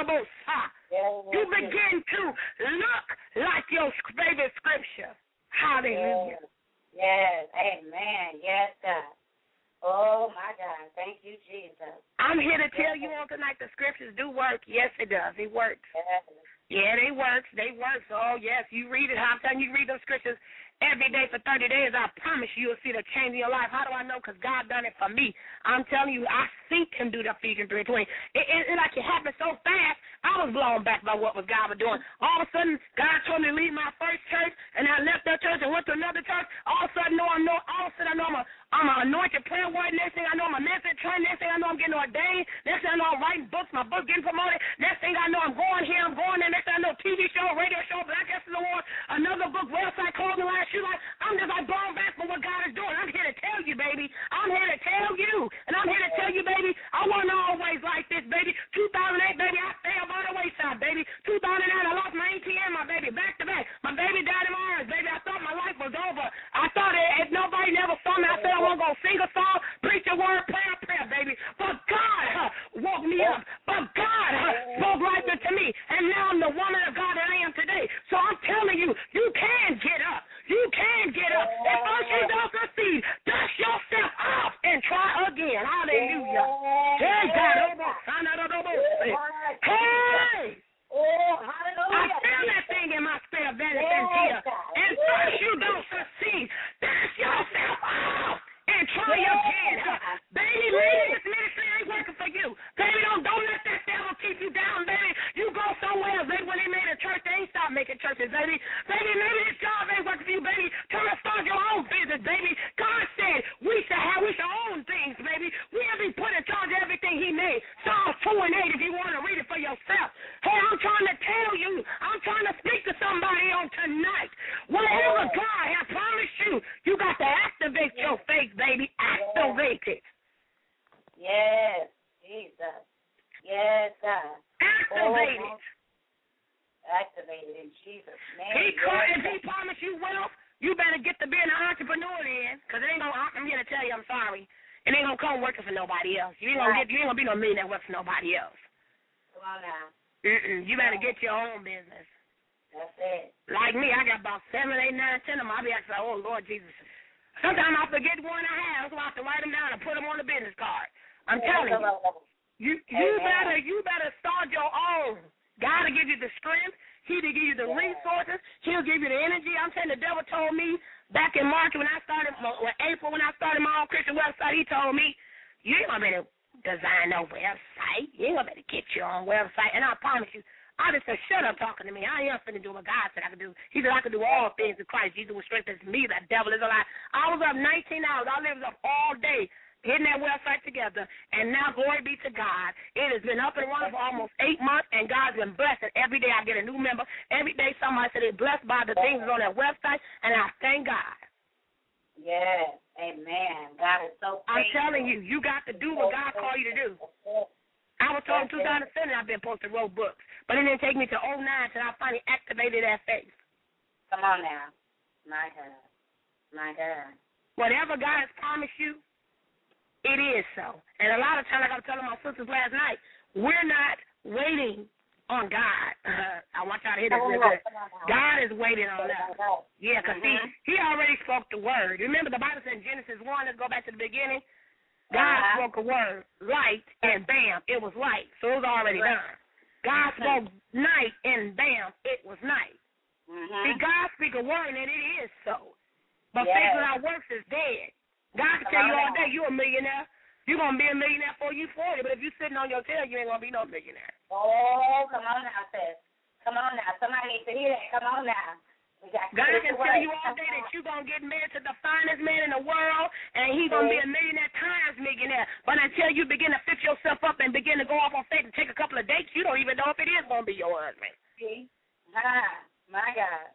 You begin to look like your favorite scripture. Hallelujah. Yes. Amen. Yes, God. Oh, my God. Thank you, Jesus. I'm here to tell you on tonight the scriptures do work. Yes, it does. It works. Yes. Yeah, they work. They work. So, oh, yes, you read it. I'm telling you, you read those scriptures every day for thirty days. I promise you you'll see the change in your life. How do I know? Because God done it for me. I'm telling you, I seen him do the Ephesians three twenty. It, it, it like it happened so fast, I was blown back by what was God was doing. All of a sudden, God told me to leave my first church, and I left that church and went to another church. All of a sudden, no, I know. All of a sudden, I know I'm a I'm an anointed prayer warrior. Next thing I know, I'm a message trained. Next thing I know, I'm getting ordained. Next thing I know, I'm writing books. My book getting promoted. Next thing I know, I'm going here. I'm going there. Next thing I know, T V show, radio show, Black Excellence Award, another book, website, clothing line, shoe line. I'm just like blown back for what God is doing. I'm here to tell you, baby. I'm here to tell you, and I'm here to tell you, baby. I wasn't always like this, baby. two thousand eight, baby, I fell by the wayside, baby. two thousand nine, I lost my A T M, my baby, back to back. My baby died in my arms, baby. I thought my life was over. I thought if nobody never saw me, I said I wasn't gonna sing a song, preach a word, pray a prayer, baby. But God huh, woke me up. But God huh, spoke life into me. And now I'm the woman of God that I am today. So I'm telling you, you can get up. You can get up. If first you don't succeed, dust yourself off and try again. Hallelujah. Hey, God. Hey. Oh, hallelujah. I feel that thing in my spirit, Venice and here. And first you don't succeed, dust yourself off and try again. Baby, lady, this ministry ain't working for you. Baby, don't don't let that devil keep you down, baby. You go somewhere else. Baby, when they made a church, they ain't stopped making churches, baby. Baby, maybe this job ain't working for you, baby. Try to start your own business, baby. God said we should have, we should own things, baby. We'll be put in charge of everything he made. Psalms two and eight, if you want to read it for yourself. Hey, I'm trying to tell you, I'm trying to speak to somebody on tonight. Whatever God has promised you, you got to activate your faith, baby. Activate it. Yes, Jesus. Yes, God. Activate oh, it. Activate it in Jesus' name. He could, yes. if he promised you wealth, you better get to being an entrepreneur then, because it ain't gonna, I'm here to tell you, I'm sorry, it ain't gonna come working for nobody else. You ain't gonna get, you ain't gonna be no millionaire working for nobody else. Come on now. Mm-mm. You better get your own business. That's it. Like me, I got about seven, eight, nine, ten of them. I be asking, oh Lord Jesus. Sometimes I forget one I have, so I have to write them down and put them on the business card. I'm telling you, you, you better, you better start your own. God will give you the strength. He'll give you the resources. He'll give you the energy. I'm saying the devil told me back in March when I started, or April when I started my own Christian website, he told me, you ain't gonna better design no website. You ain't gonna better get your own website. And I promise you, I just said, shut up talking to me. I ain't finna do what God said I could do. He said I could do all things in Christ. Jesus will strengthen me. That devil is a lie. I was up nineteen hours. I lived up all day getting that website together. And now, glory be to God, it has been up and running for almost eight months, and God's been blessed. And every day I get a new member. Every day somebody said they're blessed by the things on that website, and I thank God. Yes, amen. God is so faithful. I'm telling you, you got to do what God called you to do. I was told in two thousand seven I've been supposed to write books, but it didn't take me to oh nine until I finally activated that faith. Come on now. My God. My God. Whatever God has promised you, it is so. And a lot of times, like I was telling my sisters last night, we're not waiting on God. Uh, I want y'all to hear this real good. God is waiting on us. Yeah, because mm-hmm. he, he already spoke the word. Remember the Bible said in Genesis one, let's go back to the beginning. God uh-huh. spoke a word, light, and bam, it was light. So it was already right. done. God spoke night, and bam, it was night. Mm-hmm. See, God speak a word, and it is so. But yes. faith without works is dead. God can tell you all day you're a millionaire. You're going to be a millionaire before you forty, but if you're sitting on your tail, you ain't going to be no millionaire. Oh, come on now, sis. Come on now. Somebody needs to hear that. Come on now. God can tell you all day that you're going to get married to the finest man in the world, and he's going to be a millionaire times millionaire. But until you begin to fix yourself up and begin to go off on faith and take a couple of dates, you don't even know if it is going to be your husband. See? Ah, my God.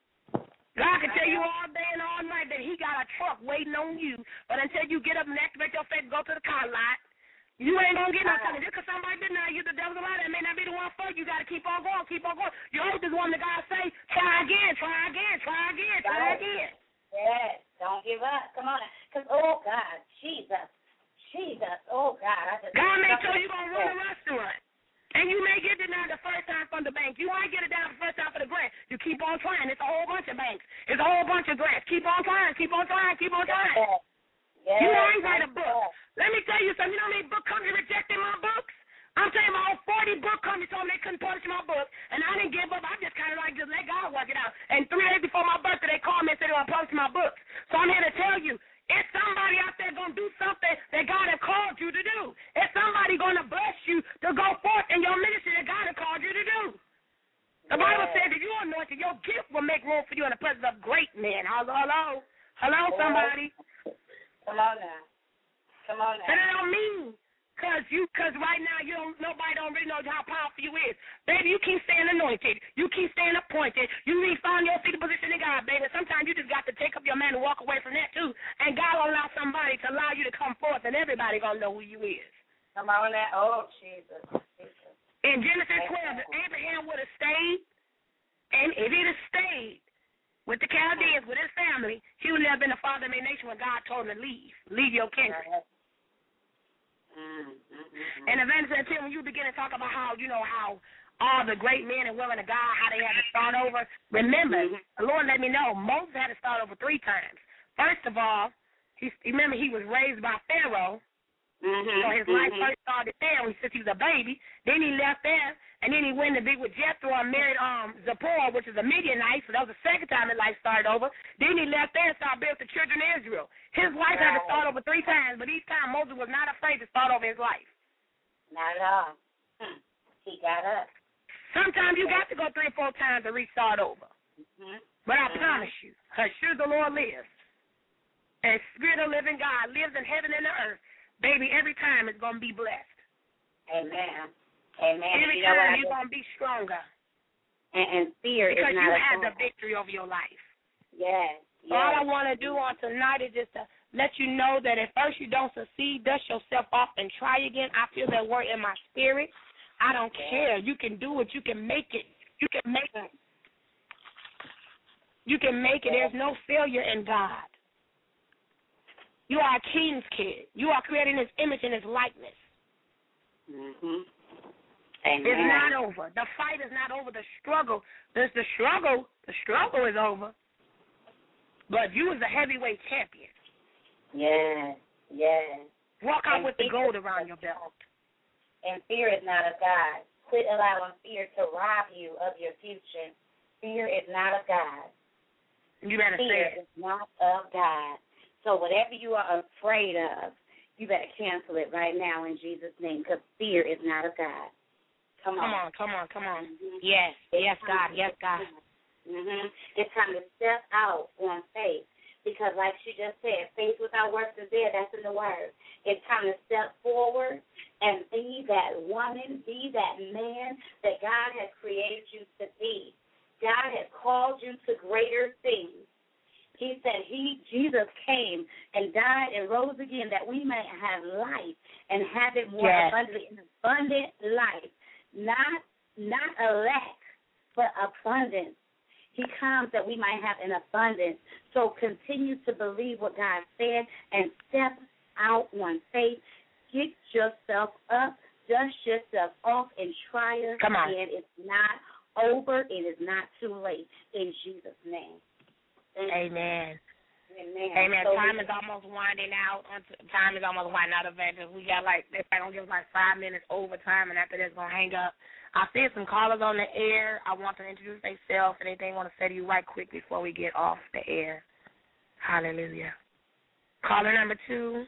God can tell you all day and all night that he got a truck waiting on you. But until you get up and activate your faith and go to the car lot, you ain't going to get no something. Just because somebody deny you, the devil's a lie. That may not be the one for you. You got to keep on going, keep on going. You always just want the God say, try again, try again, try again, try right. again. Yes, don't give up. Come on. Because, oh, God, Jesus, Jesus, oh, God. I just God may tell you you're going to run a restaurant. And you may ain't get denied the first time from the bank. You ain't get it down the first time for the grant. You keep on trying. It's a whole bunch of banks. It's a whole bunch of grants. Keep on trying. Keep on trying. Keep on trying. Yes. You ain't write a book. Let me tell you something. You know how many book companies rejected my books? I'm telling you, my whole forty book companies told me they couldn't publish my book, and I didn't give up. I just kind of like just let God work it out. And three days before my birthday, they called me and said they want to publish my books. So I'm here to tell you, it's somebody out there going to do something that God has called you to do. It's somebody going to bless you to go forth in your ministry that God has called you to do. The yeah. Bible says that you're anointed. Your gift will make room for you in the presence of great men. Hello, hello. Hello, somebody. Come on now. Come on now. That don't mean Cause you, cause right now you don't, nobody don't really know how powerful you is, baby. You keep staying anointed, you keep staying appointed. You need to find your seated position in God, baby. Sometimes you just got to take up your man and walk away from that too, and God will allow somebody to allow you to come forth, and everybody gonna know who you is. Come on now, oh Jesus. Jesus. In Genesis twelve, if Abraham would have stayed, and if he'd have stayed with the Chaldeans, with his family, he would have been the father of a nation when God told him to leave, leave your kindred. Right. Mm-hmm. And eventually, until when you begin to talk about how, you know, how all the great men and women of God, how they had to start over, remember, mm-hmm. the Lord let me know, Moses had to start over three times. First of all, he, remember he was raised by Pharaoh, mm-hmm. so his mm-hmm. life first started there since he was a baby. Then he left there, and then he went to be with Jethro and married um, Zipporah, which is a Midianite, so that was the second time his life started over. Then he left there and started building the children of Israel. His life right. had to start over three times, but each time Moses was not afraid to start over his life. Not at all. Hmm. He got up. Sometimes you got to go three or four times to restart over. Mm-hmm. But I mm-hmm. promise you, as sure the Lord lives, and Spirit of the living God lives in heaven and the earth, baby, every time it's going to be blessed. Amen. Amen. Every you know time you're going to be stronger. And, and fear because is not you a have thing. the victory over your life. Yes. yes. All I want to do on tonight is just to let you know that at first you don't succeed, dust yourself off and try again. I feel that word in my spirit. I don't yes. care. You can do it. You can make it. You can make it. You can make it. There's no failure in God. You are a king's kid. You are created in his image and his likeness. Mm-hmm. Amen. It's not over. The fight is not over. The struggle, there's the struggle. The struggle is over. But you is a heavyweight champion. Yes, yes. Walk out and with the gold around your belt. And fear is not of God. Quit allowing fear to rob you of your future. Fear is not of God. You better fear say it. Fear is not of God. So whatever you are afraid of, you better cancel it right now in Jesus' name, because fear is not of God. Come on. Come on, come on, come on. Mm-hmm. Yes, it's yes, God, yes, God. Mm-hmm. It's time to step out on faith, because like she just said, faith without works is dead. That's in the Word. It's time to step forward and be that woman, be that man that God has created you to be. God has called you to greater things. He said he, Jesus came and died and rose again that we may have life and have it more yes. abundantly, an abundant life. Not not a lack, but abundance. He comes that we might have an abundance. So continue to believe what God said and step out on faith. Get yourself up, dust yourself off, and try again. Come on. It's not over. It is not too late. In Jesus' name. Amen. Amen. Amen. So Time is almost winding out. Time is almost winding out, Evangelist. We got like, they're going to give us like five minutes overtime, and after that's going to hang up. I see some callers on the air. I want them to introduce themselves, and anything want to say to you right quick before we get off the air. Hallelujah. Caller number two.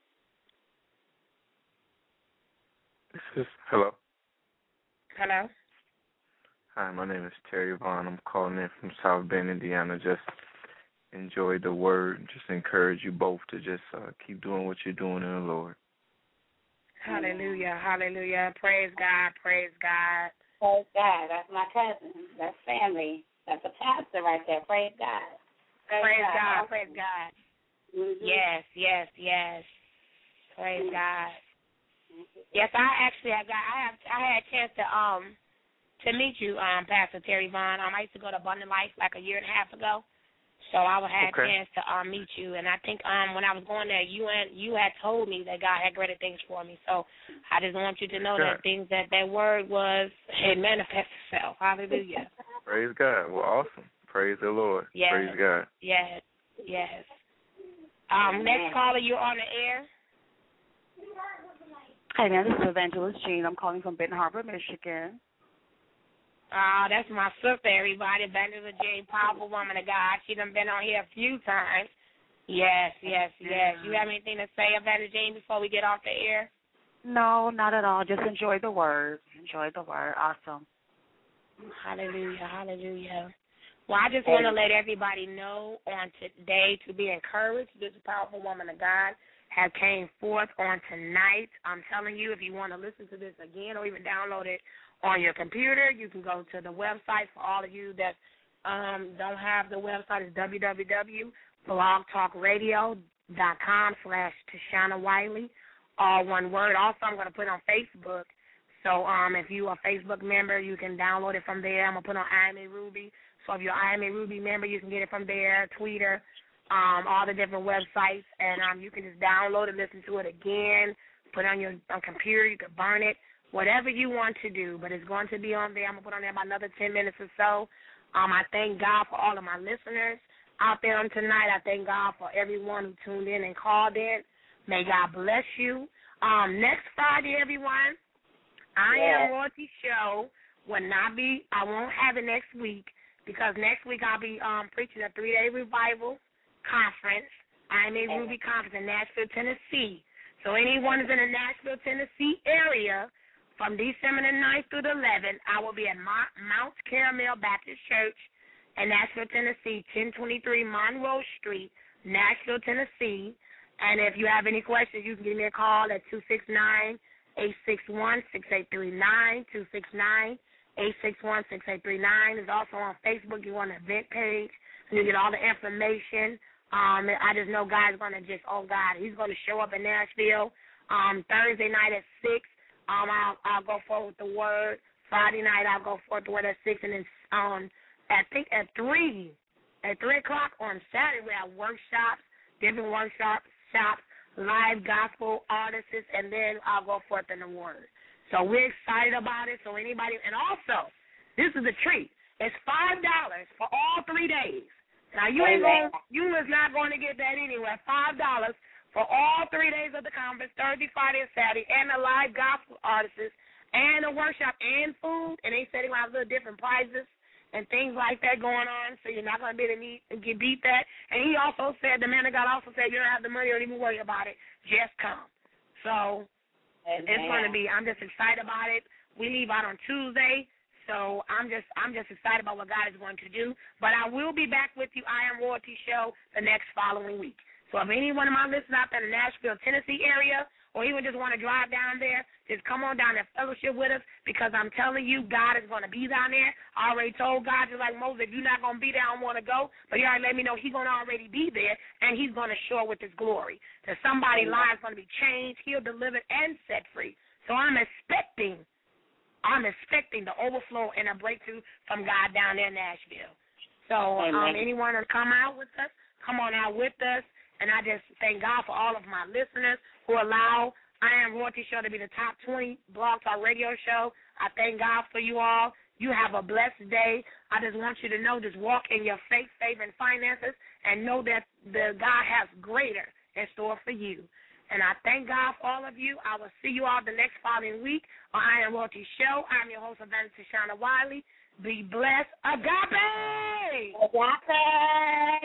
This is, hello. Hello. Hi, my name is Terry Vaughn. I'm calling in from South Bend, Indiana. Just enjoy the word. Just encourage you both to just uh, keep doing what you're doing in the Lord. Hallelujah, hallelujah. Praise God, praise God. Praise God. That's my cousin. That's family. That's a pastor right there. Praise God. Praise, praise God. God, praise God. Mm-hmm. Yes, yes, yes. Praise mm-hmm. God. Yes, I actually have got I have I had a chance to um to meet you, um, Pastor Terry Vaughn. Um, I used to go to Abundant Life like a year and a half ago. So I would have okay. a chance to um, meet you. And I think um, when I was going there, you and you had told me that God had greater things for me. So I just want you to know God. that things that that word was, it manifests itself. Hallelujah. Praise God. Well, awesome. Praise the Lord. Yes. Praise God. Yes. Yes. Um, next caller, you're on the air. Hi, man. This is Evangelist Jean. I'm calling from Benton Harbor, Michigan. Uh, that's my sister, everybody. Evangelist Jane, powerful woman of God. She done been on here a few times. Yes, yes, yes. You have anything to say, Evangelist Jane, before we get off the air? No, not at all. Just enjoy the word. Enjoy the word. Awesome. Hallelujah, hallelujah. Well, I just want to let everybody know on today to be encouraged. This powerful woman of God has came forth on tonight. I'm telling you, if you want to listen to this again or even download it on your computer, you can go to the website. For all of you that um, don't have the website, it's w w w dot blog talk radio dot com slash Tashana Wiley, all one word. Also, I'm going to put it on Facebook. So um, if you're a Facebook member, you can download it from there. I'm going to put it on I Am a Ruby. So if you're an I Am a Ruby member, you can get it from there, Twitter, um, all the different websites. And um, you can just download it, listen to it again, put it on your on computer. You can burn it. Whatever you want to do, but it's going to be on there. I'm going to put on there about another ten minutes or so. Um, I thank God for all of my listeners out there on tonight. I thank God for everyone who tuned in and called in. May God bless you. Um, next Friday, everyone, I yeah. Am Royalty Show will not be, I won't have it next week because next week I'll be um, preaching a three-day revival conference. I Am a Ruby Conference in Nashville, Tennessee. So anyone who's in the Nashville, Tennessee area, from December the ninth through the eleventh, I will be at Mount Carmel Baptist Church in Nashville, Tennessee, ten twenty-three Monroe Street, Nashville, Tennessee. And if you have any questions, you can give me a call at two six nine, eight six one, six eight three nine, two six nine, eight six one, six eight three nine. It's also on Facebook. You want an event page, and you get all the information. Um, I just know God's going to just, oh, God, he's going to show up in Nashville um, Thursday night at six. Um, I'll, I'll go forward with the word. Friday night, I'll go forward with the word at six, and then um, I think at three, at three o'clock on Saturday, we have workshops, different workshops, shops, live gospel artists, and then I'll go forth in the word. So we're excited about it. So anybody, and also, this is a treat. It's five dollars for all three days. Now you ain't going, you is not going to get that anywhere. Five dollars. For all three days of the conference, Thursday, Friday, and Saturday, and the live gospel artists, and the workshop, and food, and they said they have little different prizes and things like that going on, so you're not going to be able to meet, get beat that. And he also said, the man of God also said, you don't have the money, don't even worry about it, just come. So Amen. It's going to be, I'm just excited about it. We leave out on Tuesday, so I'm just I'm just excited about what God is going to do. But I will be back with you, I Am Royalty Show, the next following week. So if any one of my listeners out there in the Nashville, Tennessee area, or even just want to drive down there, just come on down and fellowship with us, because I'm telling you, God is going to be down there. I already told God, just like Moses, if you're not going to be there, I don't want to go. But he already let me know he's going to already be there, and he's going to show up with his glory. That somebody's life is going to be changed, healed, delivered, and set free. So I'm expecting, I'm expecting the overflow and a breakthrough from God down there in Nashville. So um, anyone to come out with us, come on out with us. And I just thank God for all of my listeners who allow I Am Royalty Show to be the top twenty Blog Talk Radio show. I thank God for you all. You have a blessed day. I just want you to know, just walk in your faith, favor, and finances, and know that the God has greater in store for you. And I thank God for all of you. I will see you all the next following week on I Am Royalty Show. I'm your host, Evangelist Tashana Wiley. Be blessed. Agape! Agape!